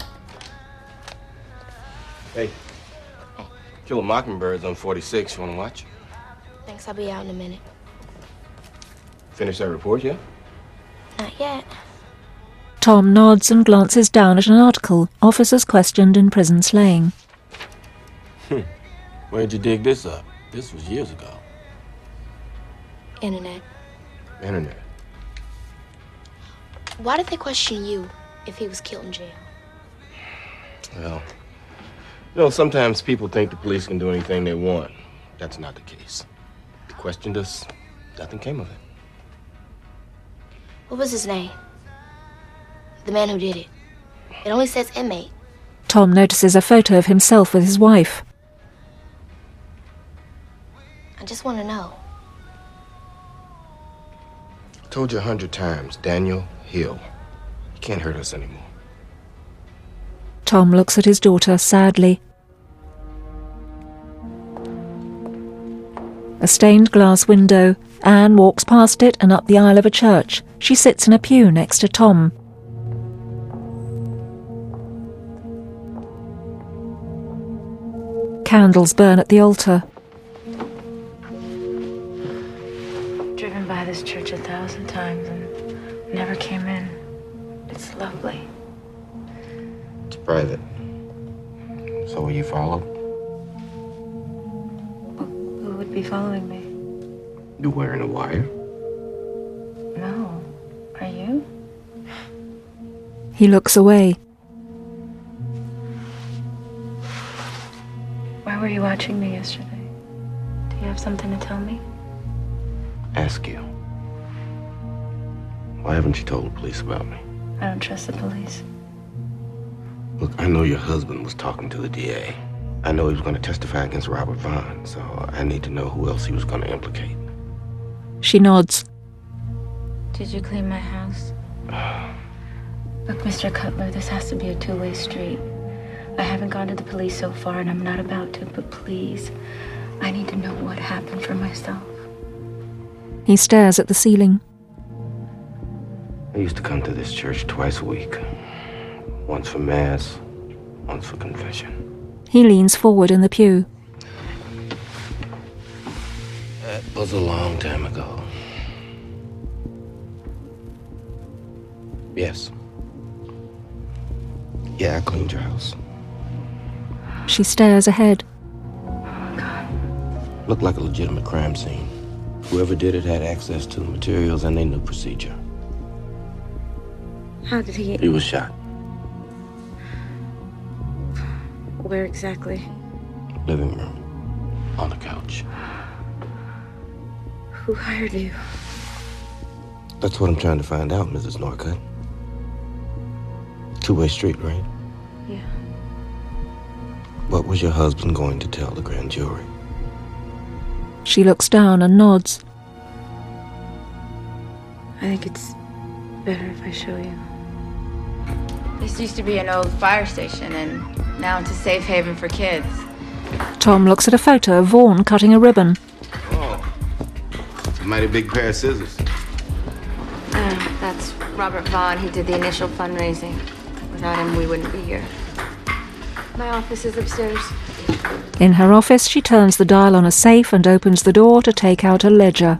Hey. Kill a Mockingbird's on forty-six. You want to watch? Thanks, I'll be out in a minute. Finish that report yet? Not yet. Tom nods and glances down at an article. Officers questioned in prison slaying. Hmm. Where'd you dig this up? This was years ago. Internet. Internet. Why did they question you if he was killed in jail? Well, you know, sometimes people think the police can do anything they want. That's not the case. They questioned us. Nothing came of it. What was his name? The man who did it. It only says inmate. Tom notices a photo of himself with his wife. I just want to know. I told you a hundred times, Daniel Hill. He can't hurt us anymore. Tom looks at his daughter sadly. A stained glass window. Anne walks past it and up the aisle of a church. She sits in a pew next to Tom. Candles burn at the altar. Driven by this church a thousand times and never came in. It's lovely. It's private. So were you followed? Who would be following me? You wearing a wire? No. Are you? He looks away. Why were you watching me yesterday? Do you have something to tell me? Ask you. Why haven't you told the police about me? I don't trust the police. Look, I know your husband was talking to the D A. I know he was going to testify against Robert Vaughn, so I need to know who else he was going to implicate. She nods. Did you clean my house? Look, Mister Cutler, this has to be a two-way street. I haven't gone to the police so far, and I'm not about to, but please, I need to know what happened for myself. He stares at the ceiling. I used to come to this church twice a week. Once for Mass, One for confession. He leans forward in the pew. That was a long time ago. Yes. Yeah, I cleaned your house. She stares ahead. Looked like a legitimate crime scene. Whoever did it had access to the materials and they knew procedure. How did he... He was shot. Where exactly? Living room. On the couch. Who hired you? That's what I'm trying to find out, Missus Norcutt. Two-way street, right? Yeah. What was your husband going to tell the grand jury? She looks down and nods. I think it's better if I show you. This used to be an old fire station, and now it's a safe haven for kids. Tom looks at a photo of Vaughn cutting a ribbon. Oh, it's a mighty big pair of scissors. Uh, that's Robert Vaughn. He did the initial fundraising. Without him, we wouldn't be here. My office is upstairs. In her office, she turns the dial on a safe and opens the door to take out a ledger.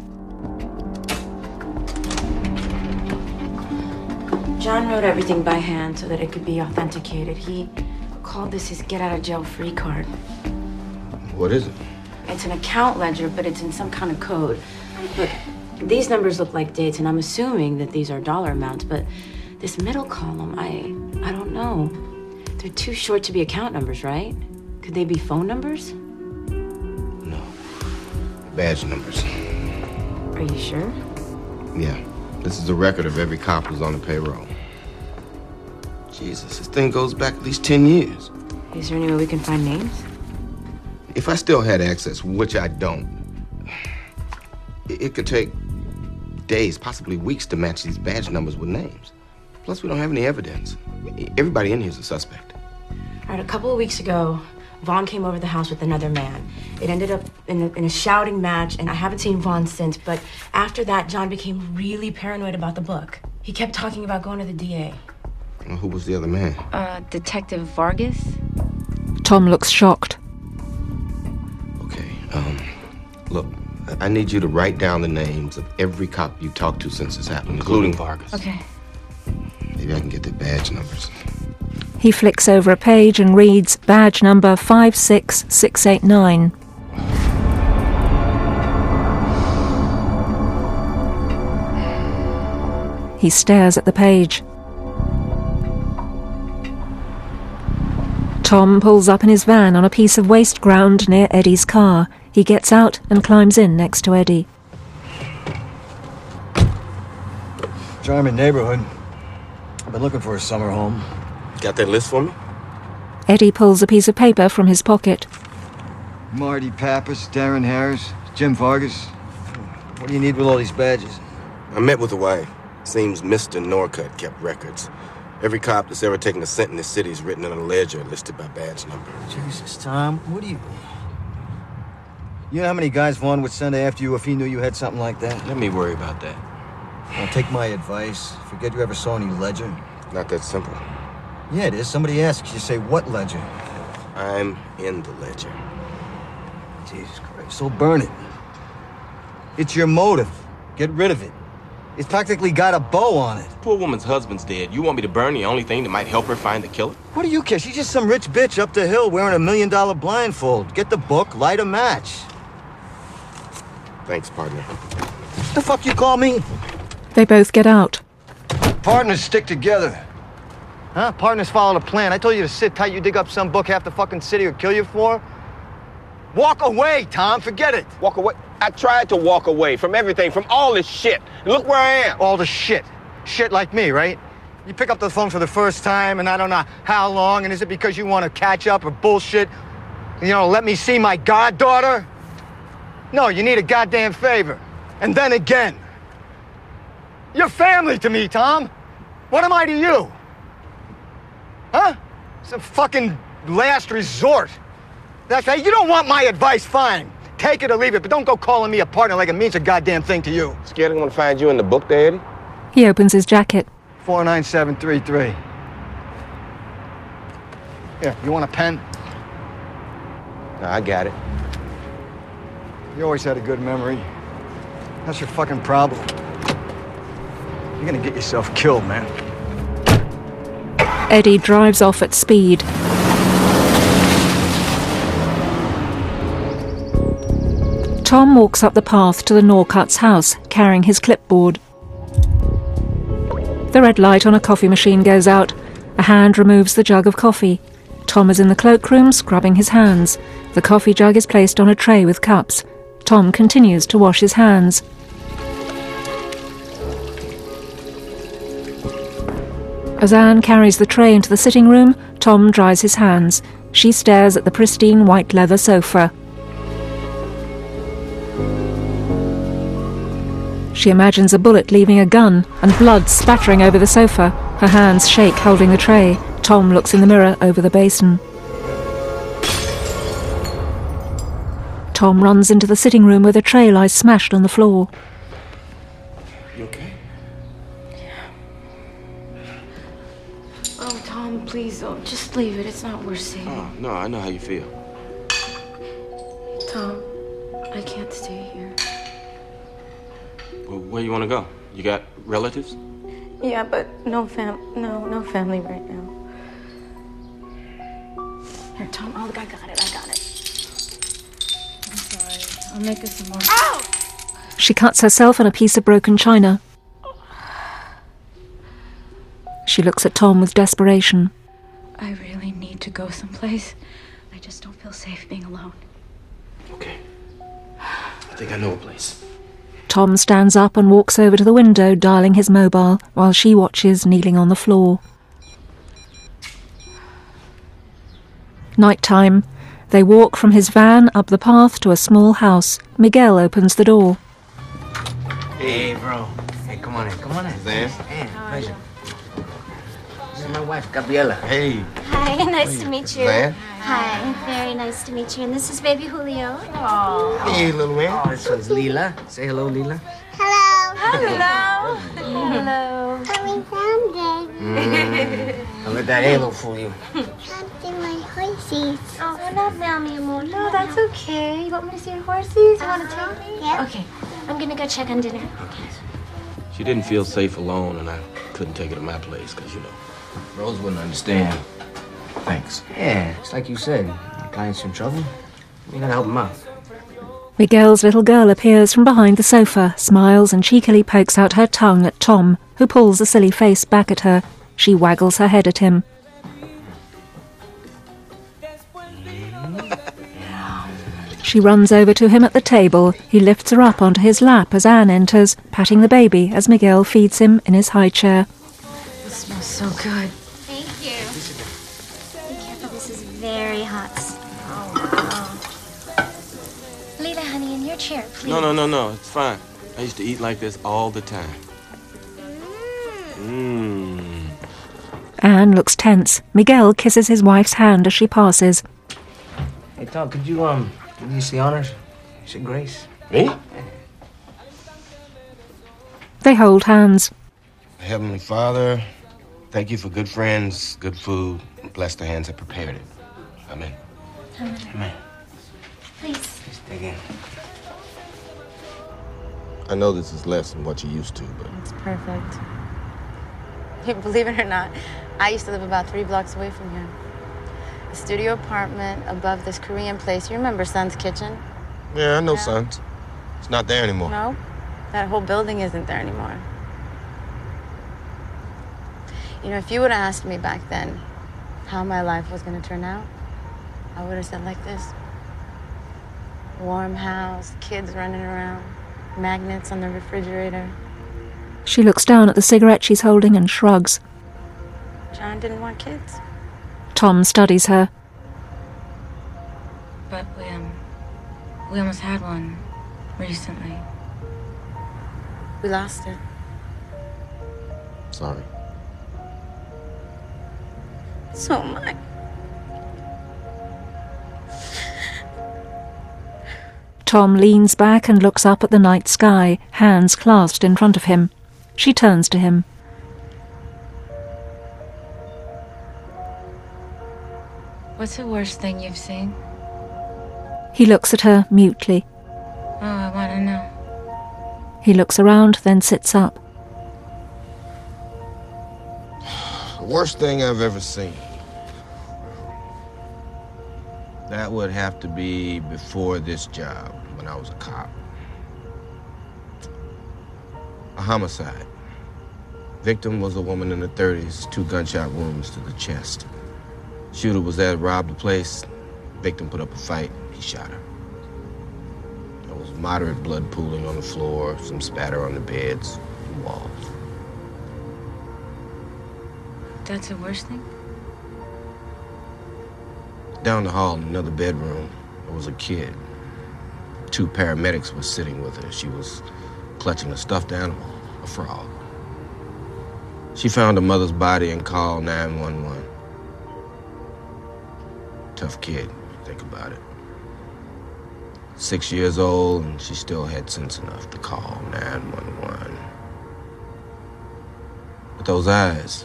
John wrote everything by hand so that it could be authenticated. He called this his get-out-of-jail-free card. What is it? It's an account ledger, but it's in some kind of code. Look, these numbers look like dates, and I'm assuming that these are dollar amounts, but this middle column, I, I don't know. They're too short to be account numbers, right? Could they be phone numbers? No. Badge numbers. Are you sure? Yeah. This is a record of every cop who's on the payroll. Jesus, this thing goes back at least ten years. Is there any way we can find names? If I still had access, which I don't, it, it could take days, possibly weeks, to match these badge numbers with names. Plus, we don't have any evidence. Everybody in here is a suspect. All right, a couple of weeks ago, Vaughn came over the house with another man. It ended up in a, in a shouting match, and I haven't seen Vaughn since, but after that, John became really paranoid about the book. He kept talking about going to the D A. Well, who was the other man? Uh, Detective Vargas? Tom looks shocked. Okay, um, look, I need you to write down the names of every cop you talked to since this happened, including Vargas. Okay. Maybe I can get their badge numbers. He flicks over a page and reads badge number five six six eight nine. He stares at the page. Tom pulls up in his van on a piece of waste ground near Eddie's car. He gets out and climbs in next to Eddie. Charming neighborhood. I've been looking for a summer home. Got that list for me? Eddie pulls a piece of paper from his pocket. Marty Pappas, Darren Harris, Jim Vargas. What do you need with all these badges? I met with the wife. Seems Mister Norcutt kept records. Every cop that's ever taken a cent in this city is written on a ledger listed by badge number. Jesus, Tom, what do you... You know how many guys Vaughn would send after you if he knew you had something like that? Let me worry about that. Well, take my advice. Forget you ever saw any ledger. Not that simple. Yeah, it is. Somebody asks, you say, what ledger? I'm in the ledger. Jesus Christ. So burn it. It's your motive. Get rid of it. It's practically got a bow on it. Poor woman's husband's dead. You want me to burn the only thing that might help her find the killer? What do you care? She's just some rich bitch up the hill wearing a million dollar blindfold. Get the book, light a match. Thanks, partner. What the fuck you call me? They both get out. Partners stick together. Huh? Partners follow the plan. I told you to sit tight. You dig up some book half the fucking city will kill you for. Walk away, Tom. Forget it. Walk away? I tried to walk away from everything, from all this shit. Look where I am. All the shit. Shit like me, right? You pick up the phone for the first time, and I don't know how long, and is it because you want to catch up or bullshit? You know, let me see my goddaughter? No, you need a goddamn favor. And then again. You're family to me, Tom. What am I to you? Huh? It's a fucking last resort. That's right. You don't want my advice, fine. Take it or leave it, but don't go calling me a partner like it means a goddamn thing to you. Scared I'm gonna find you in the book there, Eddie? He opens his jacket. four nine seven three three. Here, you want a pen? No, I got it. You always had a good memory. That's your fucking problem. You're gonna get yourself killed, man. Eddie drives off at speed. Tom walks up the path to the Norcutts' house, carrying his clipboard. The red light on a coffee machine goes out. A hand removes the jug of coffee. Tom is in the cloakroom, scrubbing his hands. The coffee jug is placed on a tray with cups. Tom continues to wash his hands. As Anne carries the tray into the sitting room, Tom dries his hands. She stares at the pristine white leather sofa. She imagines a bullet leaving a gun and blood spattering over the sofa. Her hands shake holding the tray. Tom looks in the mirror over the basin. Tom runs into the sitting room where the tray lies smashed on the floor. You okay? Oh, Tom, please, oh, just leave it. It's not worth saving. Oh, no, I know how you feel. Tom, I can't stay here. Well, where you want to go? You got relatives? Yeah, but no fam, no, no family right now. Here, Tom. Oh, look, I got it. I got it. I'm sorry. I'll make us some more. Ow! She cuts herself on a piece of broken china. She looks at Tom with desperation. I really need to go someplace. I just don't feel safe being alone. Okay. I think I know a place. Tom stands up and walks over to the window, dialing his mobile, while she watches, kneeling on the floor. Night time. They walk from his van up the path to a small house. Miguel opens the door. Hey, bro. Hey, come on in. Come on in. Zan? Hey, pleasure. This is my wife, Gabriela. Hey. Hi, nice to meet you. Zan? Hi, very nice to meet you. And this is baby Julio. Oh. Hey, little man. Oh, this one's Lila. Say hello, Lila. Hello. Hello. Hello. Happy Sunday. Mm. Don't let that halo fool you. Happy my horses. Oh, not now, mi amor. No, that's okay. You want me to see your horses? You want to take me? Yeah. Okay. I'm gonna go check on dinner. She didn't feel safe alone, and I couldn't take her to my place, because, you know, Rose wouldn't understand. Thanks. Yeah, it's like you said. The client's in trouble. We gotta help him out. Miguel's little girl appears from behind the sofa, smiles and cheekily pokes out her tongue at Tom, who pulls a silly face back at her. She waggles her head at him. She runs over to him at the table. He lifts her up onto his lap as Anne enters, patting the baby as Miguel feeds him in his high chair. It smells so good. Thank you. Be careful, this is very hot. Oh, wow. Lila, honey, in your chair, please. No, no, no, no. It's fine. I used to eat like this all the time. Mmm. Anne looks tense. Miguel kisses his wife's hand as she passes. Hey, Tom, could you, um, give me the honors? You said grace. Me? They hold hands. Heavenly Father, thank you for good friends, good food, and bless the hands that prepared it. Amen. Amen. Amen. Please. Please dig in. I know this is less than what you used to, but... It's perfect. Believe it or not, I used to live about three blocks away from here. A studio apartment above this Korean place. You remember Sun's Kitchen? Yeah, I know Yeah. Sons. It's not there anymore. No, that whole building isn't there anymore. You know, if you would have asked me back then how my life was going to turn out, I would have said like this. Warm house, kids running around, magnets on the refrigerator. She looks down at the cigarette she's holding and shrugs. John didn't want kids. Tom studies her. But we, um, we almost had one recently. We lost it. Sorry. So am I. Tom leans back and looks up at the night sky, hands clasped in front of him. She turns to him. What's the worst thing you've seen? He looks at her mutely. Oh, I want to know. He looks around, then sits up. The worst thing I've ever seen. That would have to be before this job, when I was a cop. A homicide. Victim was a woman in her thirties, two gunshot wounds to the chest. Shooter was there to rob the place. Victim put up a fight. He shot her. There was moderate blood pooling on the floor, some spatter on the beds and walls. That's the worst thing? Down the hall in another bedroom, there was a kid. Two paramedics were sitting with her. She was clutching a stuffed animal, a frog. She found her mother's body and called nine one one. Tough kid, think about it. Six years old, and she still had sense enough to call nine one one. But those eyes,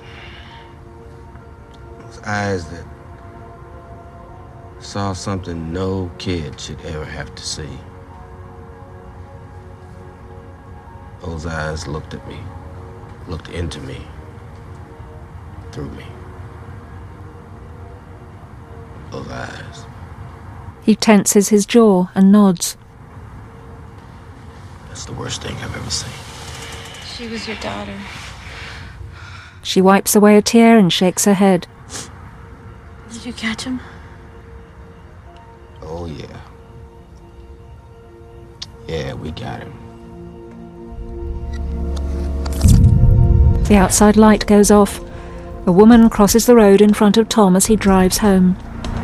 those eyes that saw something no kid should ever have to see. Those eyes looked at me, looked into me, through me. Those eyes. He tenses his jaw and nods. That's the worst thing I've ever seen. She was your daughter. She wipes away a tear and shakes her head. Did you catch him? Oh, yeah. Yeah, we got him. The outside light goes off. A woman crosses the road in front of Tom as he drives home.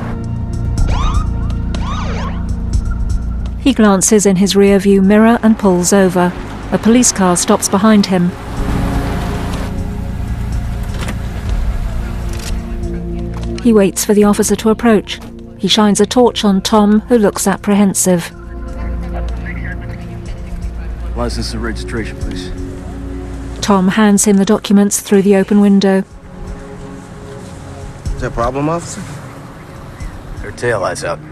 He glances in his rear-view mirror and pulls over. A police car stops behind him. He waits for the officer to approach. He shines a torch on Tom, who looks apprehensive. License and registration, please. Tom hands him the documents through the open window. Is there a problem, officer? Their taillight's out.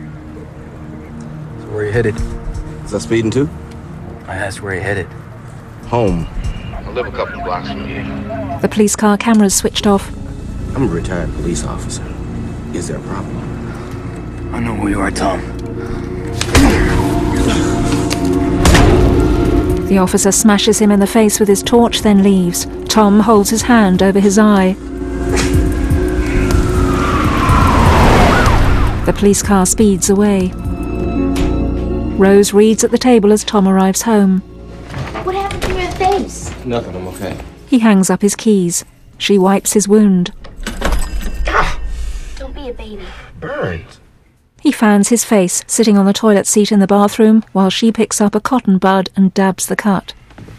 So where are you headed? Is that speeding too? I asked where you headed. Home. I live a couple blocks from here. The police car camera's switched off. I'm a retired police officer. Is there a problem? I know who you are, Tom. The officer smashes him in the face with his torch, then leaves. Tom holds his hand over his eye. The police car speeds away. Rose reads at the table as Tom arrives home. What happened to your face? Nothing, I'm okay. He hangs up his keys. She wipes his wound. Don't be a baby. Burns. He fans his face, sitting on the toilet seat in the bathroom, while she picks up a cotton bud and dabs the cut.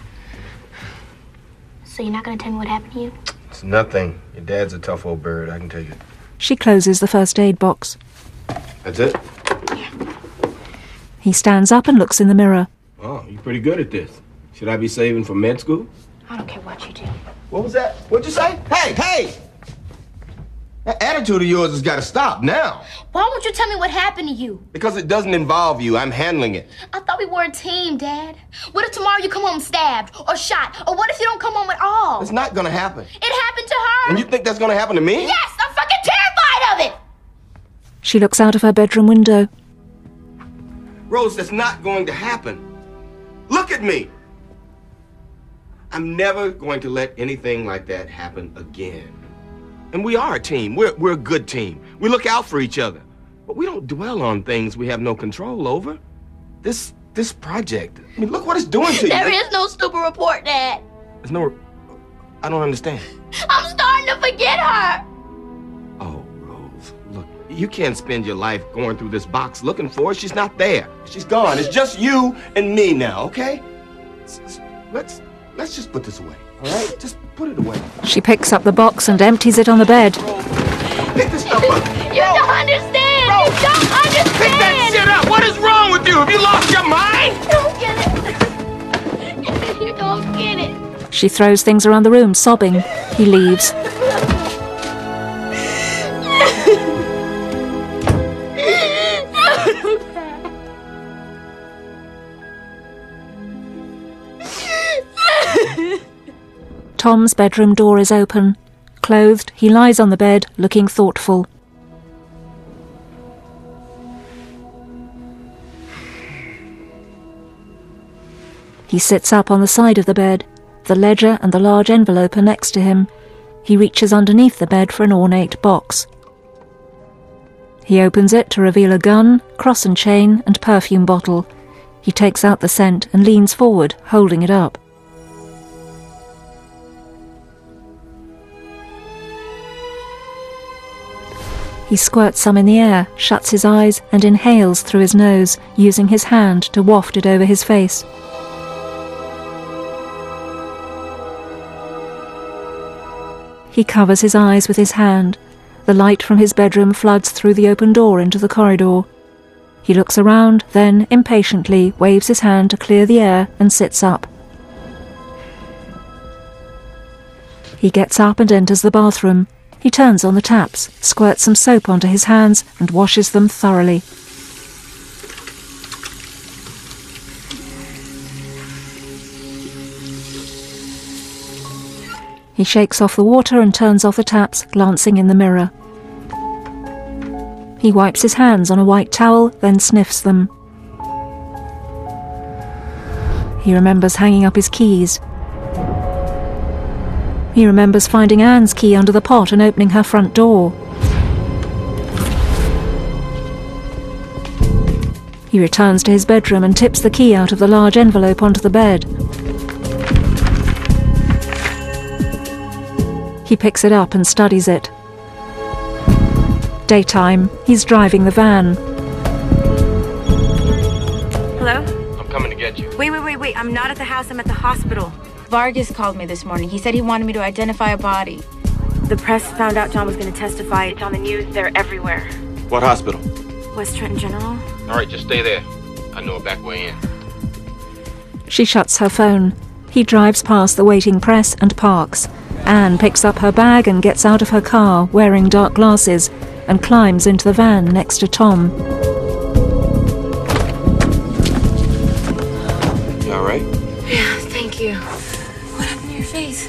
So you're not going to tell me what happened to you? It's nothing. Your dad's a tough old bird, I can tell you. She closes the first aid box. That's it? He stands up and looks in the mirror. Oh, you're pretty good at this. Should I be saving for med school? I don't care what you do. What was that? What'd you say? Hey, hey! That attitude of yours has got to stop now. Why won't you tell me what happened to you? Because it doesn't involve you. I'm handling it. I thought we were a team, Dad. What if tomorrow you come home stabbed or shot? Or what if you don't come home at all? It's not going to happen. It happened to her. And you think that's going to happen to me? Yes, I'm fucking terrified of it. She looks out of her bedroom window. Rose, that's not going to happen. Look at me. I'm never going to let anything like that happen again. And we are a team. We're, we're a good team. We look out for each other. But we don't dwell on things we have no control over. This this project, I mean, look what it's doing to you. There is no stupid report, Dad. There's no... I don't understand. I'm starting to forget her. Oh, Rose, look, you can't spend your life going through this box looking for her. She's not there. She's gone. It's just you and me now, okay? Let's, let's just put this away, all right? Just put it away. She picks up the box and empties it on the bed. Pick this stuff up. You don't understand. Bro, you don't understand. Pick that shit up. What is wrong with you? Have you lost your mind? You don't get it. You don't get it. She throws things around the room, sobbing. He leaves. Tom's bedroom door is open. Clothed, he lies on the bed, looking thoughtful. He sits up on the side of the bed. The ledger and the large envelope are next to him. He reaches underneath the bed for an ornate box. He opens it to reveal a gun, cross and chain, and perfume bottle. He takes out the scent and leans forward, holding it up. He squirts some in the air, shuts his eyes, and inhales through his nose, using his hand to waft it over his face. He covers his eyes with his hand. The light from his bedroom floods through the open door into the corridor. He looks around, then, impatiently, waves his hand to clear the air and sits up. He gets up and enters the bathroom. He turns on the taps, squirts some soap onto his hands, and washes them thoroughly. He shakes off the water and turns off the taps, glancing in the mirror. He wipes his hands on a white towel, then sniffs them. He remembers hanging up his keys. He remembers finding Anne's key under the pot and opening her front door. He returns to his bedroom and tips the key out of the large envelope onto the bed. He picks it up and studies it. Daytime. He's driving the van. Hello? I'm coming to get you. Wait, wait, wait, wait. I'm not at the house. I'm at the hospital. Vargas called me this morning. He said he wanted me to identify a body. The press found out John was going to testify. It's on the news. They're everywhere. What hospital? West Trenton General. All right, just stay there. I know a back way in. She shuts her phone. He drives past the waiting press and parks. Anne picks up her bag and gets out of her car, wearing dark glasses, and climbs into the van next to Tom. You all right? Yeah, thank you. What happened to your face?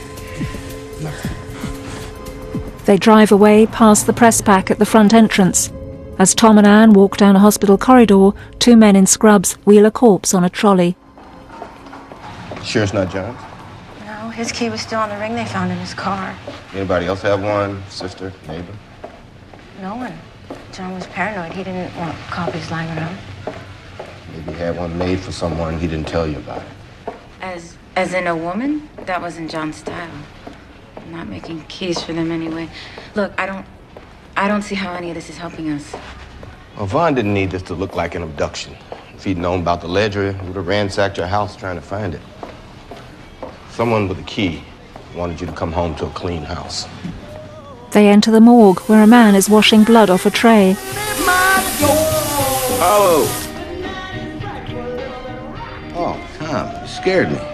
They drive away past the press pack at the front entrance. As Tom and Anne walk down a hospital corridor, two men in scrubs wheel a corpse on a trolley. Sure it's not John's? No, his key was still on the ring they found in his car. Anybody else have one? Sister? Neighbor? No one. John was paranoid. He didn't want copies lying around. Maybe he had one made for someone he didn't tell you about it. As as in a woman? That wasn't John's style. I'm not making keys for them anyway. Look, I don't I don't see how any of this is helping us. Well, Vaughn didn't need this to look like an abduction. If he'd known about the ledger, he would have ransacked your house trying to find it. Someone with a key wanted you to come home to a clean house. They enter the morgue, where a man is washing blood off a tray. Oh! Oh, Tom, you scared me.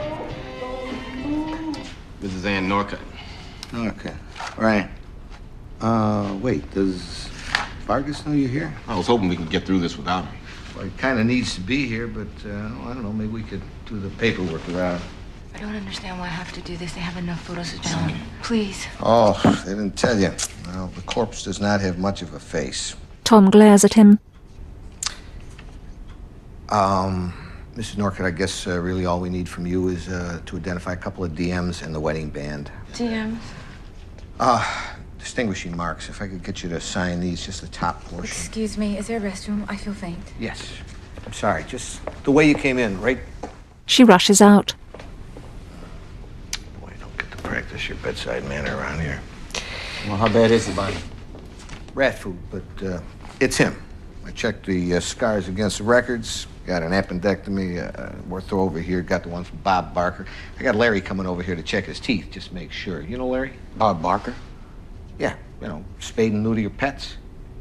This is Ann Norcutt. Okay, right. Uh, wait, does Vargas know you're here? I was hoping we could get through this without him. Well, he kind of needs to be here, but, uh, I don't know, maybe we could do the paperwork without him. I don't understand why I have to do this. They have enough photos of John. Please. Oh, they didn't tell you. Well, the corpse does not have much of a face. Tom glares at him. Um, Missus Norcutt, I guess uh, really all we need from you is uh, to identify a couple of D Ms and the wedding band. D Ms? Ah, uh, distinguishing marks. If I could get you to sign these, just the top portion. Excuse me, is there a restroom? I feel faint. Yes. I'm sorry, just the way you came in, right? She rushes out. Boy, don't get to practice your bedside manner around here. Well, how bad is it, Bonnie? Rat food, but uh, it's him. I checked the uh, scars against the records. Got an appendectomy. Uh, we're through over here. Got the one from Bob Barker. I got Larry coming over here to check his teeth, just make sure. You know Larry? Bob Barker? Yeah, you know, spayed and neuter your pets.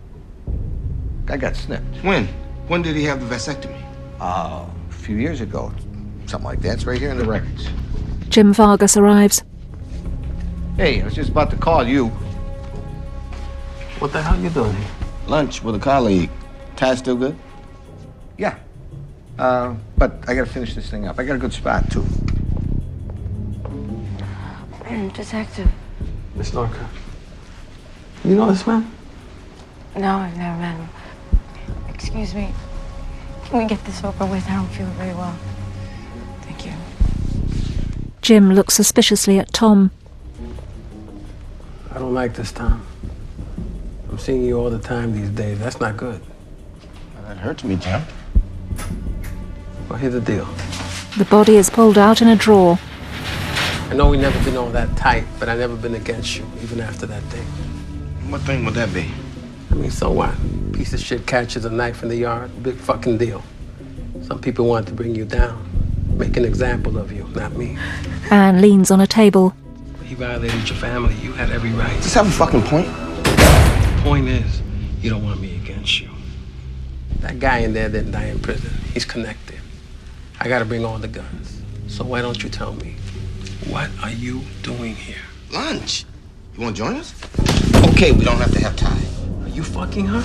I got snipped. When? When did he have the vasectomy? Uh, a few years ago. Something like that. It's right here in the records. Jim Vargas arrives. Hey, I was just about to call you. What the hell you doing here? Lunch with a colleague. Ty still good? Yeah. Uh, but I gotta finish this thing up. I got a good spot, too. And Detective. Miss Norcutt. You know this man? No, I've never met him. Excuse me. Can we get this over with? I don't feel very well. Thank you. Jim looks suspiciously at Tom. I don't like this, Tom. I'm seeing you all the time these days. That's not good. That hurts me, Jim. Well, here's the deal. The body is pulled out in a drawer. I know we never been all that tight, but I never been against you, even after that thing. What thing would that be? I mean, so what? Piece of shit catches a knife in the yard. Big fucking deal. Some people want to bring you down. Make an example of you, not me. Anne leans on a table. He violated your family. You had every right. Does this have a fucking point? The point is, you don't want me against you. That guy in there didn't die in prison. He's connected. I gotta bring all the guns. So why don't you tell me, what are you doing here? Lunch. You want to join us? Okay, we don't have to have time. Are you fucking her?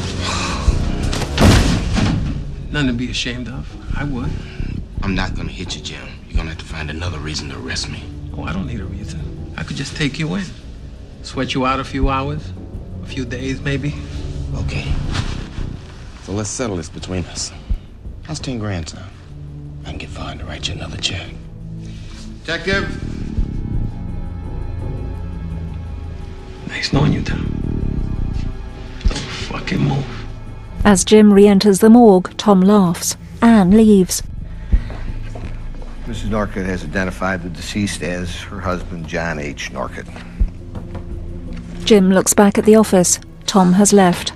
Nothing to be ashamed of. I would. I'm not gonna hit you, Jim. You're gonna have to find another reason to arrest me. Oh, I don't need a reason. I could just take you in. Sweat you out a few hours, a few days maybe. Okay. So let's settle this between us. How's ten grand, son? I can get Vaughn to write you another check. Detective. Nice knowing you, Tom. Don't fucking move. As Jim re-enters the morgue, Tom laughs. Anne leaves. Missus Norcutt has identified the deceased as her husband, John H. Norcutt. Jim looks back at the office. Tom has left.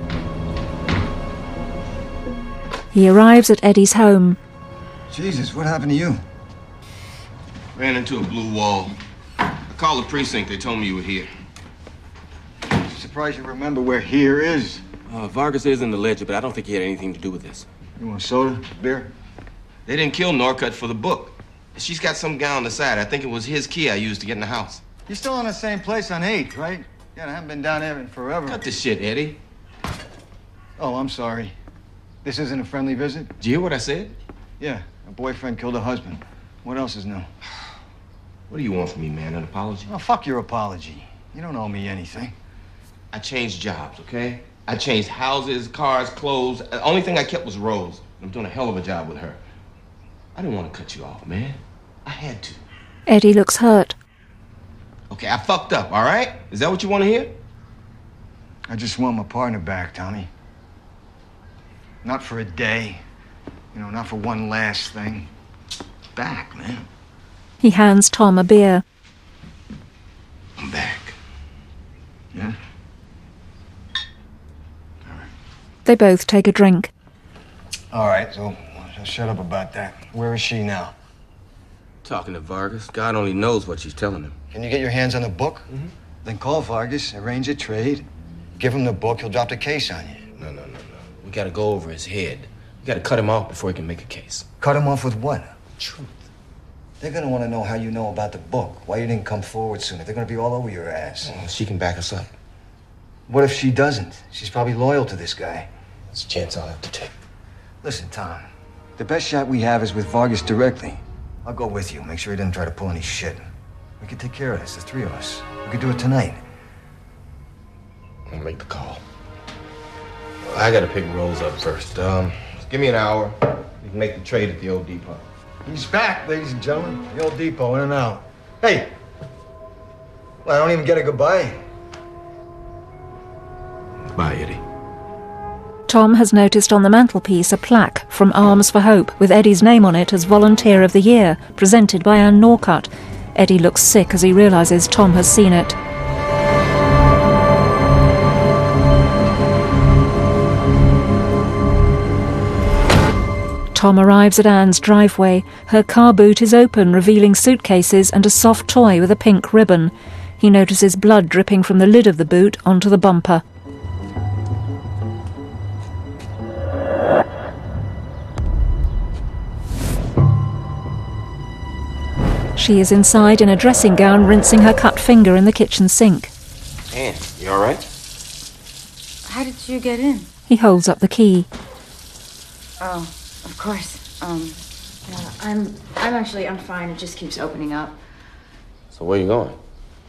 He arrives at Eddie's home. Jesus, what happened to you? Ran into a blue wall. I called the precinct. They told me you were here. I'm surprised you remember where here is. Uh, Vargas is in the ledger, but I don't think he had anything to do with this. You want soda? Beer? They didn't kill Norcutt for the book. She's got some guy on the side. I think it was his key I used to get in the house. You're still in the same place on eighth, right? Yeah, I haven't been down there in forever. Cut the shit, Eddie. Oh, I'm sorry. This isn't a friendly visit? Did you hear what I said? Yeah, a boyfriend killed a husband. What else is new? What do you want from me, man? An apology? Oh, fuck your apology. You don't owe me anything. I changed jobs, okay? I changed houses, cars, clothes. The only thing I kept was Rose. I'm doing a hell of a job with her. I didn't want to cut you off, man. I had to. Eddie looks hurt. Okay, I fucked up, all right? Is that what you want to hear? I just want my partner back, Tommy. Not for a day. You know, not for one last thing. Back, man. He hands Tom a beer. I'm back. Yeah? They both take a drink. All right, so, so shut up about that. Where is she now? Talking to Vargas. God only knows what she's telling him. Can you get your hands on the book? Mm-hmm. Then call Vargas, arrange a trade. Give him the book, he'll drop the case on you. No, no, no, no. We gotta go over his head. We gotta cut him off before he can make a case. Cut him off with what? Truth. They're gonna want to know how you know about the book, why you didn't come forward sooner. They're gonna be all over your ass. Oh, she can back us up. What if she doesn't? She's probably loyal to this guy. It's a chance I'll have to take. Listen, Tom, the best shot we have is with Vargas directly. I'll go with you. Make sure he doesn't try to pull any shit. We can take care of this, the three of us. We could do it tonight. I'll make the call. I gotta pick Rose up first. Um, just give me an hour. We can make the trade at the old depot. He's back, ladies and gentlemen. The old depot, in and out. Hey! Well, I don't even get a goodbye. Bye, Eddie. Tom has noticed on the mantelpiece a plaque from Arms for Hope with Eddie's name on it as Volunteer of the Year, presented by Anne Norcutt. Eddie looks sick as he realizes Tom has seen it. Tom arrives at Anne's driveway. Her car boot is open, revealing suitcases and a soft toy with a pink ribbon. He notices blood dripping from the lid of the boot onto the bumper. She is inside in a dressing gown, rinsing her cut finger in the kitchen sink. Anne, you all right? How did you get in? He holds up the key. Oh, of course. Um, yeah, I'm, I'm actually, I'm fine. It just keeps opening up. So where you going?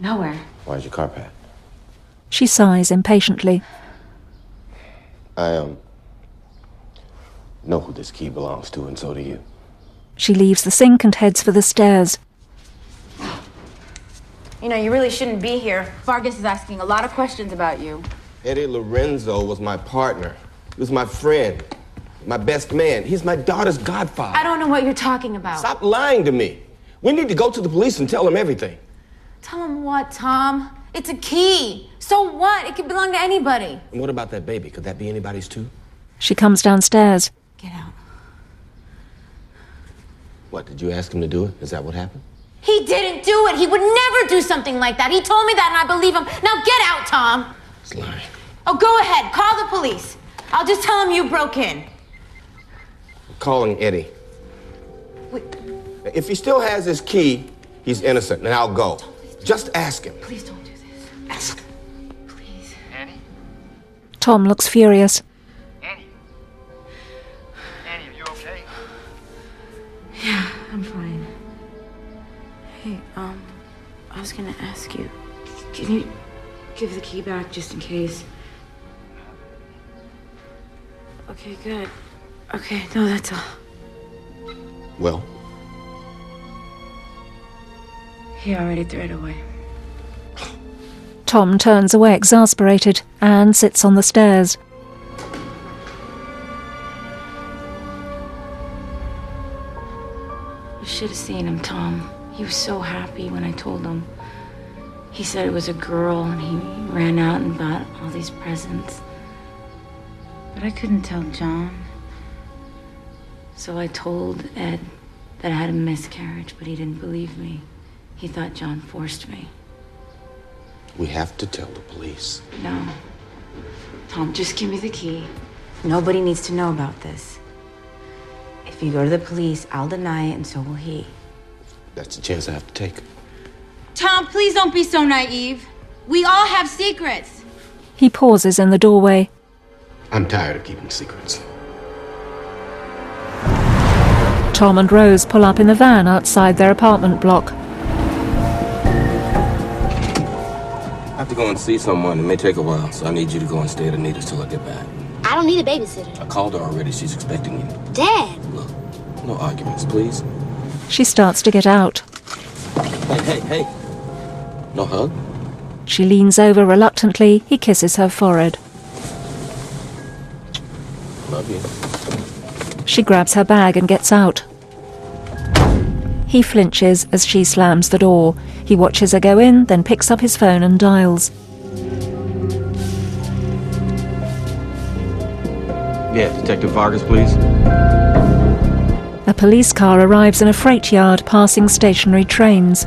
Nowhere. Why's your car packed? She sighs impatiently. I, um, know who this key belongs to, and so do you. She leaves the sink and heads for the stairs. You know, you really shouldn't be here. Vargas is asking a lot of questions about you. Eddie Lorenzo was my partner. He was my friend, my best man. He's my daughter's godfather. I don't know what you're talking about. Stop lying to me. We need to go to the police and tell them everything. Tell him what, Tom? It's a key. So what? It could belong to anybody. And what about that baby? Could that be anybody's too? She comes downstairs. Get out. What, did you ask him to do it? Is that what happened? He didn't do it. He would never do something like that. He told me that and I believe him. Now get out, Tom. He's lying. Oh, go ahead. Call the police. I'll just tell him you broke in. I'm calling Eddie. Wait. If he still has his key, he's innocent, and I'll go. Just ask him. Please don't do this. Ask him. Please. Annie? Tom looks furious. Annie? Annie, are you okay? Yeah, I'm fine. Hey, um, I was gonna ask you, can you give the key back just in case? Okay, good. Okay, no, that's all. Well? He already threw it away. Tom turns away exasperated and sits on the stairs. You should have seen him, Tom. He was so happy when I told him. He said it was a girl and he ran out and bought all these presents. But I couldn't tell John. So I told Ed that I had a miscarriage, but he didn't believe me. He thought John forced me. We have to tell the police. No. Tom, just give me the key. Nobody needs to know about this. If you go to the police, I'll deny it and so will he. That's the chance I have to take. Tom, please don't be so naive. We all have secrets. He pauses in the doorway. I'm tired of keeping secrets. Tom and Rose pull up in the van outside their apartment block. I have to go and see someone. It may take a while, so I need you to go and stay at Anita's till I get back. I don't need a babysitter. I called her already. She's expecting you. Dad! Look, no arguments, please. She starts to get out. Hey, hey, hey. No hug? She leans over reluctantly. He kisses her forehead. Love you. She grabs her bag and gets out. He flinches as she slams the door. He watches her go in, then picks up his phone and dials. Yeah, Detective Vargas, please. A police car arrives in a freight yard, passing stationary trains.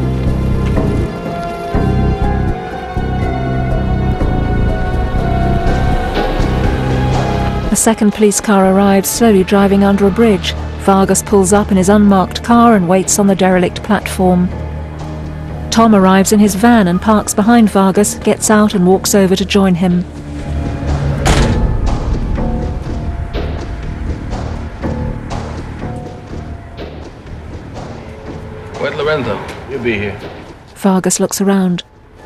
A second police car arrives, slowly driving under a bridge. Vargas pulls up in his unmarked car and waits on the derelict platform. Tom arrives in his van and parks behind Vargas, gets out and walks over to join him. Where's Lorenzo? You'll be here. Vargas looks around.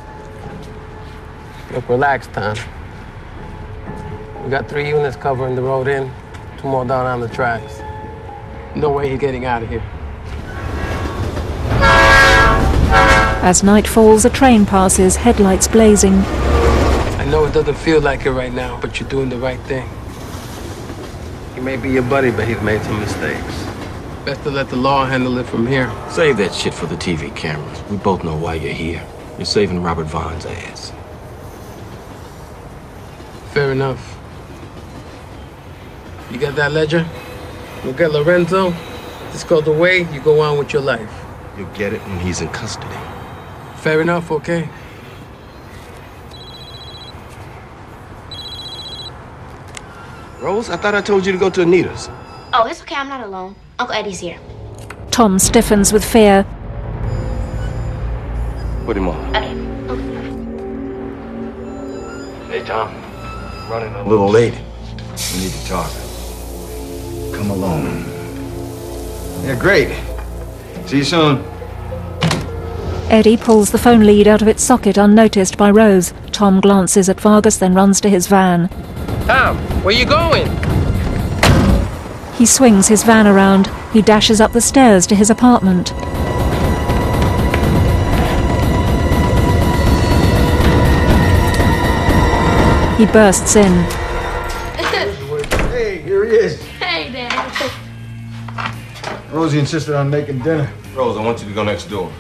Look, relax, Tom. We got three units covering the road in, two more down on the tracks. No way he's getting out of here. As night falls, a train passes, headlights blazing. I know it doesn't feel like it right now, but you're doing the right thing. He may be your buddy, but he's made some mistakes. Best to let the law handle it from here. Save that shit for the T V cameras. We both know why you're here. You're saving Robert Vaughn's ass. Fair enough. You got that ledger? We'll get Lorenzo. This goes away, you go on with your life. You'll get it when he's in custody. Fair enough, okay. Rose, I thought I told you to go to Anita's. Oh, it's okay. I'm not alone. Uncle Eddie's here. Tom stiffens with fear. Put him on. Okay. Hey, Tom. Running a Little late. We need to talk. Come along. Yeah, great. See you soon. Eddie pulls the phone lead out of its socket unnoticed by Rose. Tom glances at Vargas, then runs to his van. Tom, where you going? He swings his van around. He dashes up the stairs to his apartment. He bursts in. Hey, here he is. Hey, Dad. Rosie insisted on making dinner. Rose, I want you to go next door.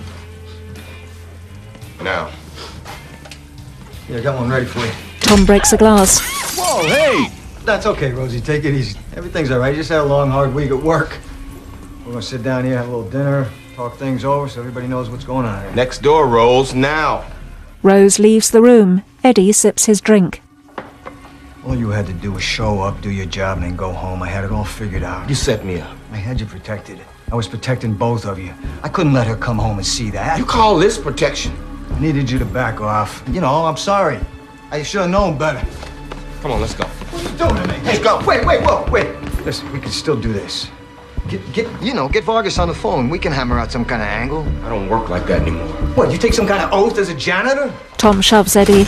Now. Yeah, I got one ready for you. Tom breaks a glass. Whoa, hey! That's okay, Rosie. Take it easy. Everything's all right. Just had a long, hard week at work. We're gonna sit down here, have a little dinner, talk things over so everybody knows what's going on here. Next door, Rose, now. Rose leaves the room. Eddie sips his drink. All you had to do was show up, do your job, and then go home. I had it all figured out. You set me up. I had you protected. I was protecting both of you. I couldn't let her come home and see that. You call this protection? I needed you to back off. You know, I'm sorry. I should have known better. Come on, let's go. What are you doing to me? Let's go. Wait, wait, whoa, wait. Listen, we can still do this. Get, get, you know, get Vargas on the phone. We can hammer out some kind of angle. I don't work like that anymore. What, you take some kind of oath as a janitor? Tom shoves Eddie.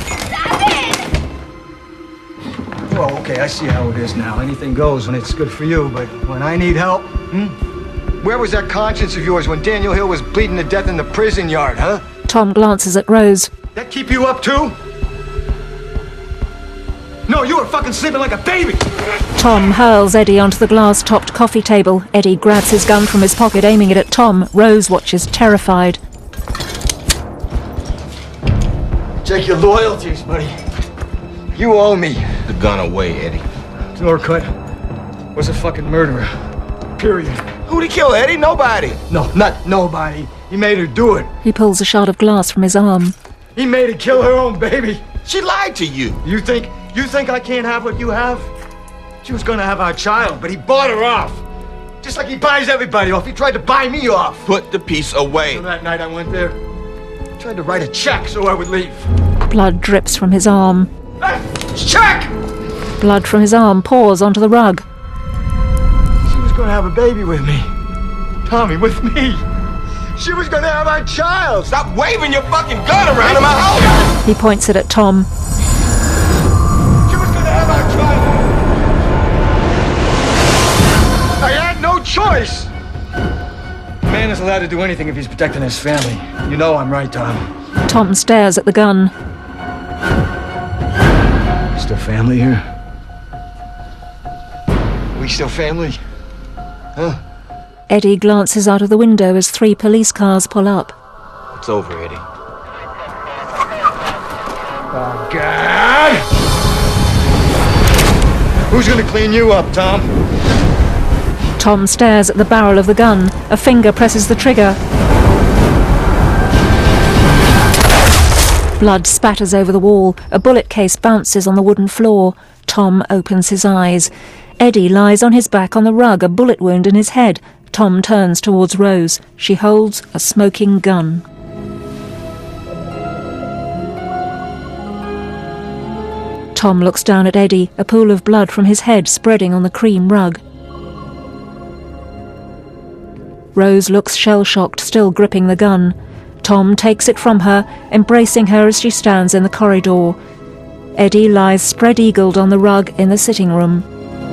Well, okay, I see how it is now. Anything goes when it's good for you, but when I need help, hmm? Where was that conscience of yours when Daniel Hill was bleeding to death in the prison yard, huh? Tom glances at Rose. That keep you up too? No, you were fucking sleeping like a baby! Tom hurls Eddie onto the glass-topped coffee table. Eddie grabs his gun from his pocket, aiming it at Tom. Rose watches, terrified. Check your loyalties, buddy. You owe me. The gun away, Eddie. Norcut was a fucking murderer. Period. Who'd he kill, Eddie? Nobody. No, not nobody. He made her do it. He pulls a shard of glass from his arm. He made her kill her own baby. She lied to you. You think, you think I can't have what you have? She was gonna have our child, but he bought her off. Just like he buys everybody off. He tried to buy me off. Put the piece away. So that night I went there, tried to write a check so I would leave. Blood drips from his arm. Check! Blood from his arm pours onto the rug. She was gonna have a baby with me. Tommy, with me. She was gonna have our child. Stop waving your fucking gun around in my house. He points it at Tom. She was gonna have our child. I had no choice. A man is allowed to do anything if he's protecting his family. You know I'm right, Tom. Tom stares at the gun. Still family here? We still family? Huh? Eddie glances out of the window as three police cars pull up. It's over, Eddie. Oh, God! Who's gonna clean you up, Tom? Tom stares at the barrel of the gun. A finger presses the trigger. Blood spatters over the wall. A bullet case bounces on the wooden floor. Tom opens his eyes. Eddie lies on his back on the rug, a bullet wound in his head. Tom turns towards Rose. She holds a smoking gun. Tom looks down at Eddie, a pool of blood from his head spreading on the cream rug. Rose looks shell-shocked, still gripping the gun. Tom takes it from her, embracing her as she stands in the corridor. Eddie lies spread-eagled on the rug in the sitting room.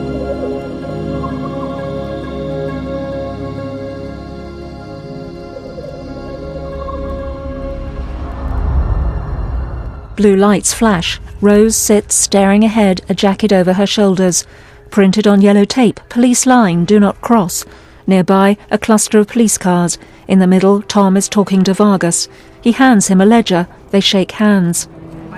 Blue lights flash. Rose sits staring ahead, a jacket over her shoulders. Printed on yellow tape, police line, do not cross. Nearby, a cluster of police cars. In the middle, Tom is talking to Vargas. He hands him a ledger. They shake hands.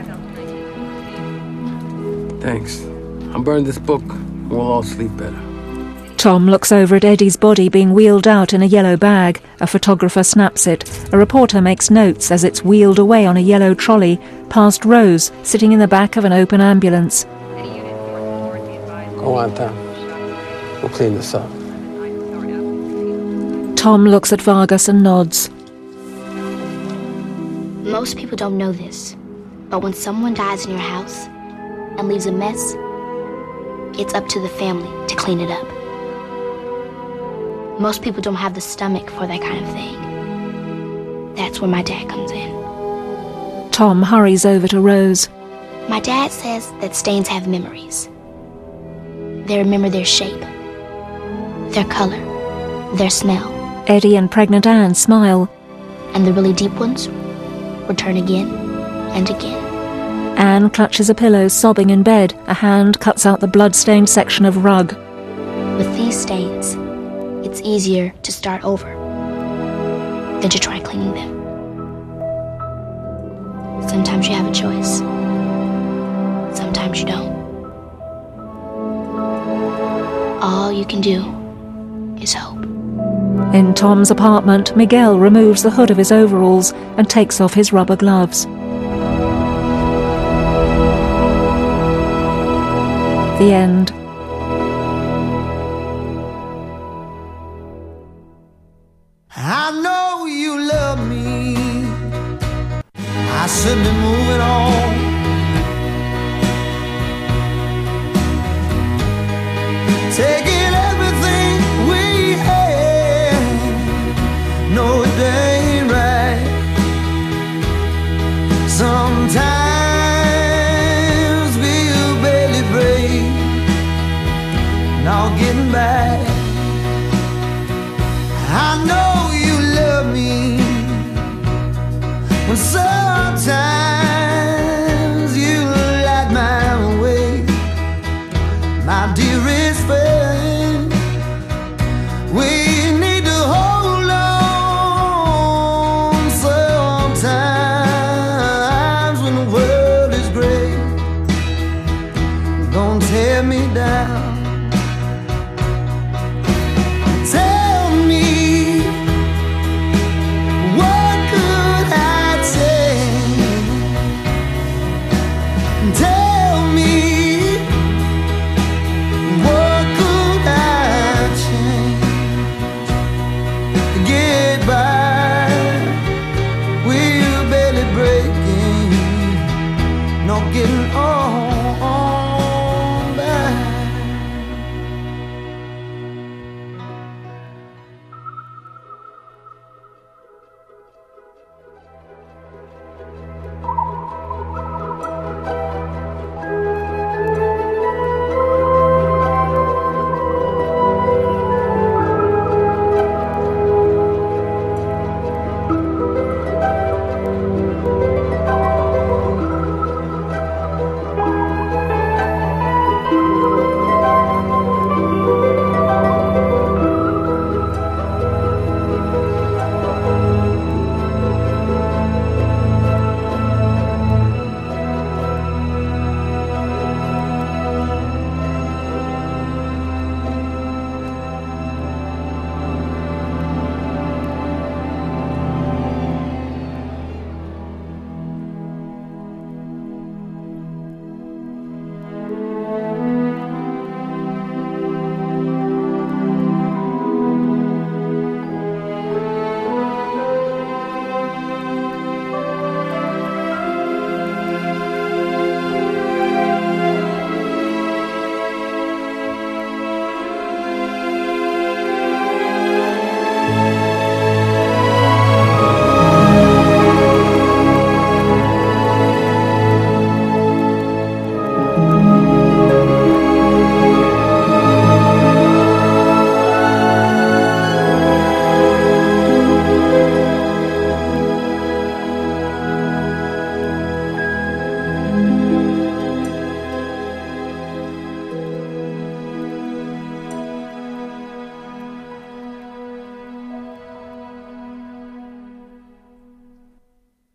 Thanks. I'll burn this book. We'll all sleep better. Tom looks over at Eddie's body being wheeled out in a yellow bag. A photographer snaps it. A reporter makes notes as it's wheeled away on a yellow trolley, past Rose, sitting in the back of an open ambulance. Go on, Tom. We'll clean this up. Tom looks at Vargas and nods. Most people don't know this, but when someone dies in your house and leaves a mess, it's up to the family to clean it up. Most people don't have the stomach for that kind of thing. That's where my dad comes in. Tom hurries over to Rose. My dad says that stains have memories. They remember their shape, their color, their smell. Eddie and pregnant Anne smile. And the really deep ones return again and again. Anne clutches a pillow, sobbing in bed. A hand cuts out the blood-stained section of rug. With these stains, it's easier to start over than to try cleaning them. Sometimes you have a choice. Sometimes you don't. All you can do is hope. In Tom's apartment, Miguel removes the hood of his overalls and takes off his rubber gloves. The end. I know you love me. I should be moving on. Taking everything we had. No, it ain't right. Sometimes we'll barely break. Now getting back. I know you love me. When sometimes you light my way, my dearest friend. We need to hold on. Sometimes when the world is gray, don't tear me down. Tell me, what could I say? Tell me, what could I change to get by? We're barely breaking, not getting on.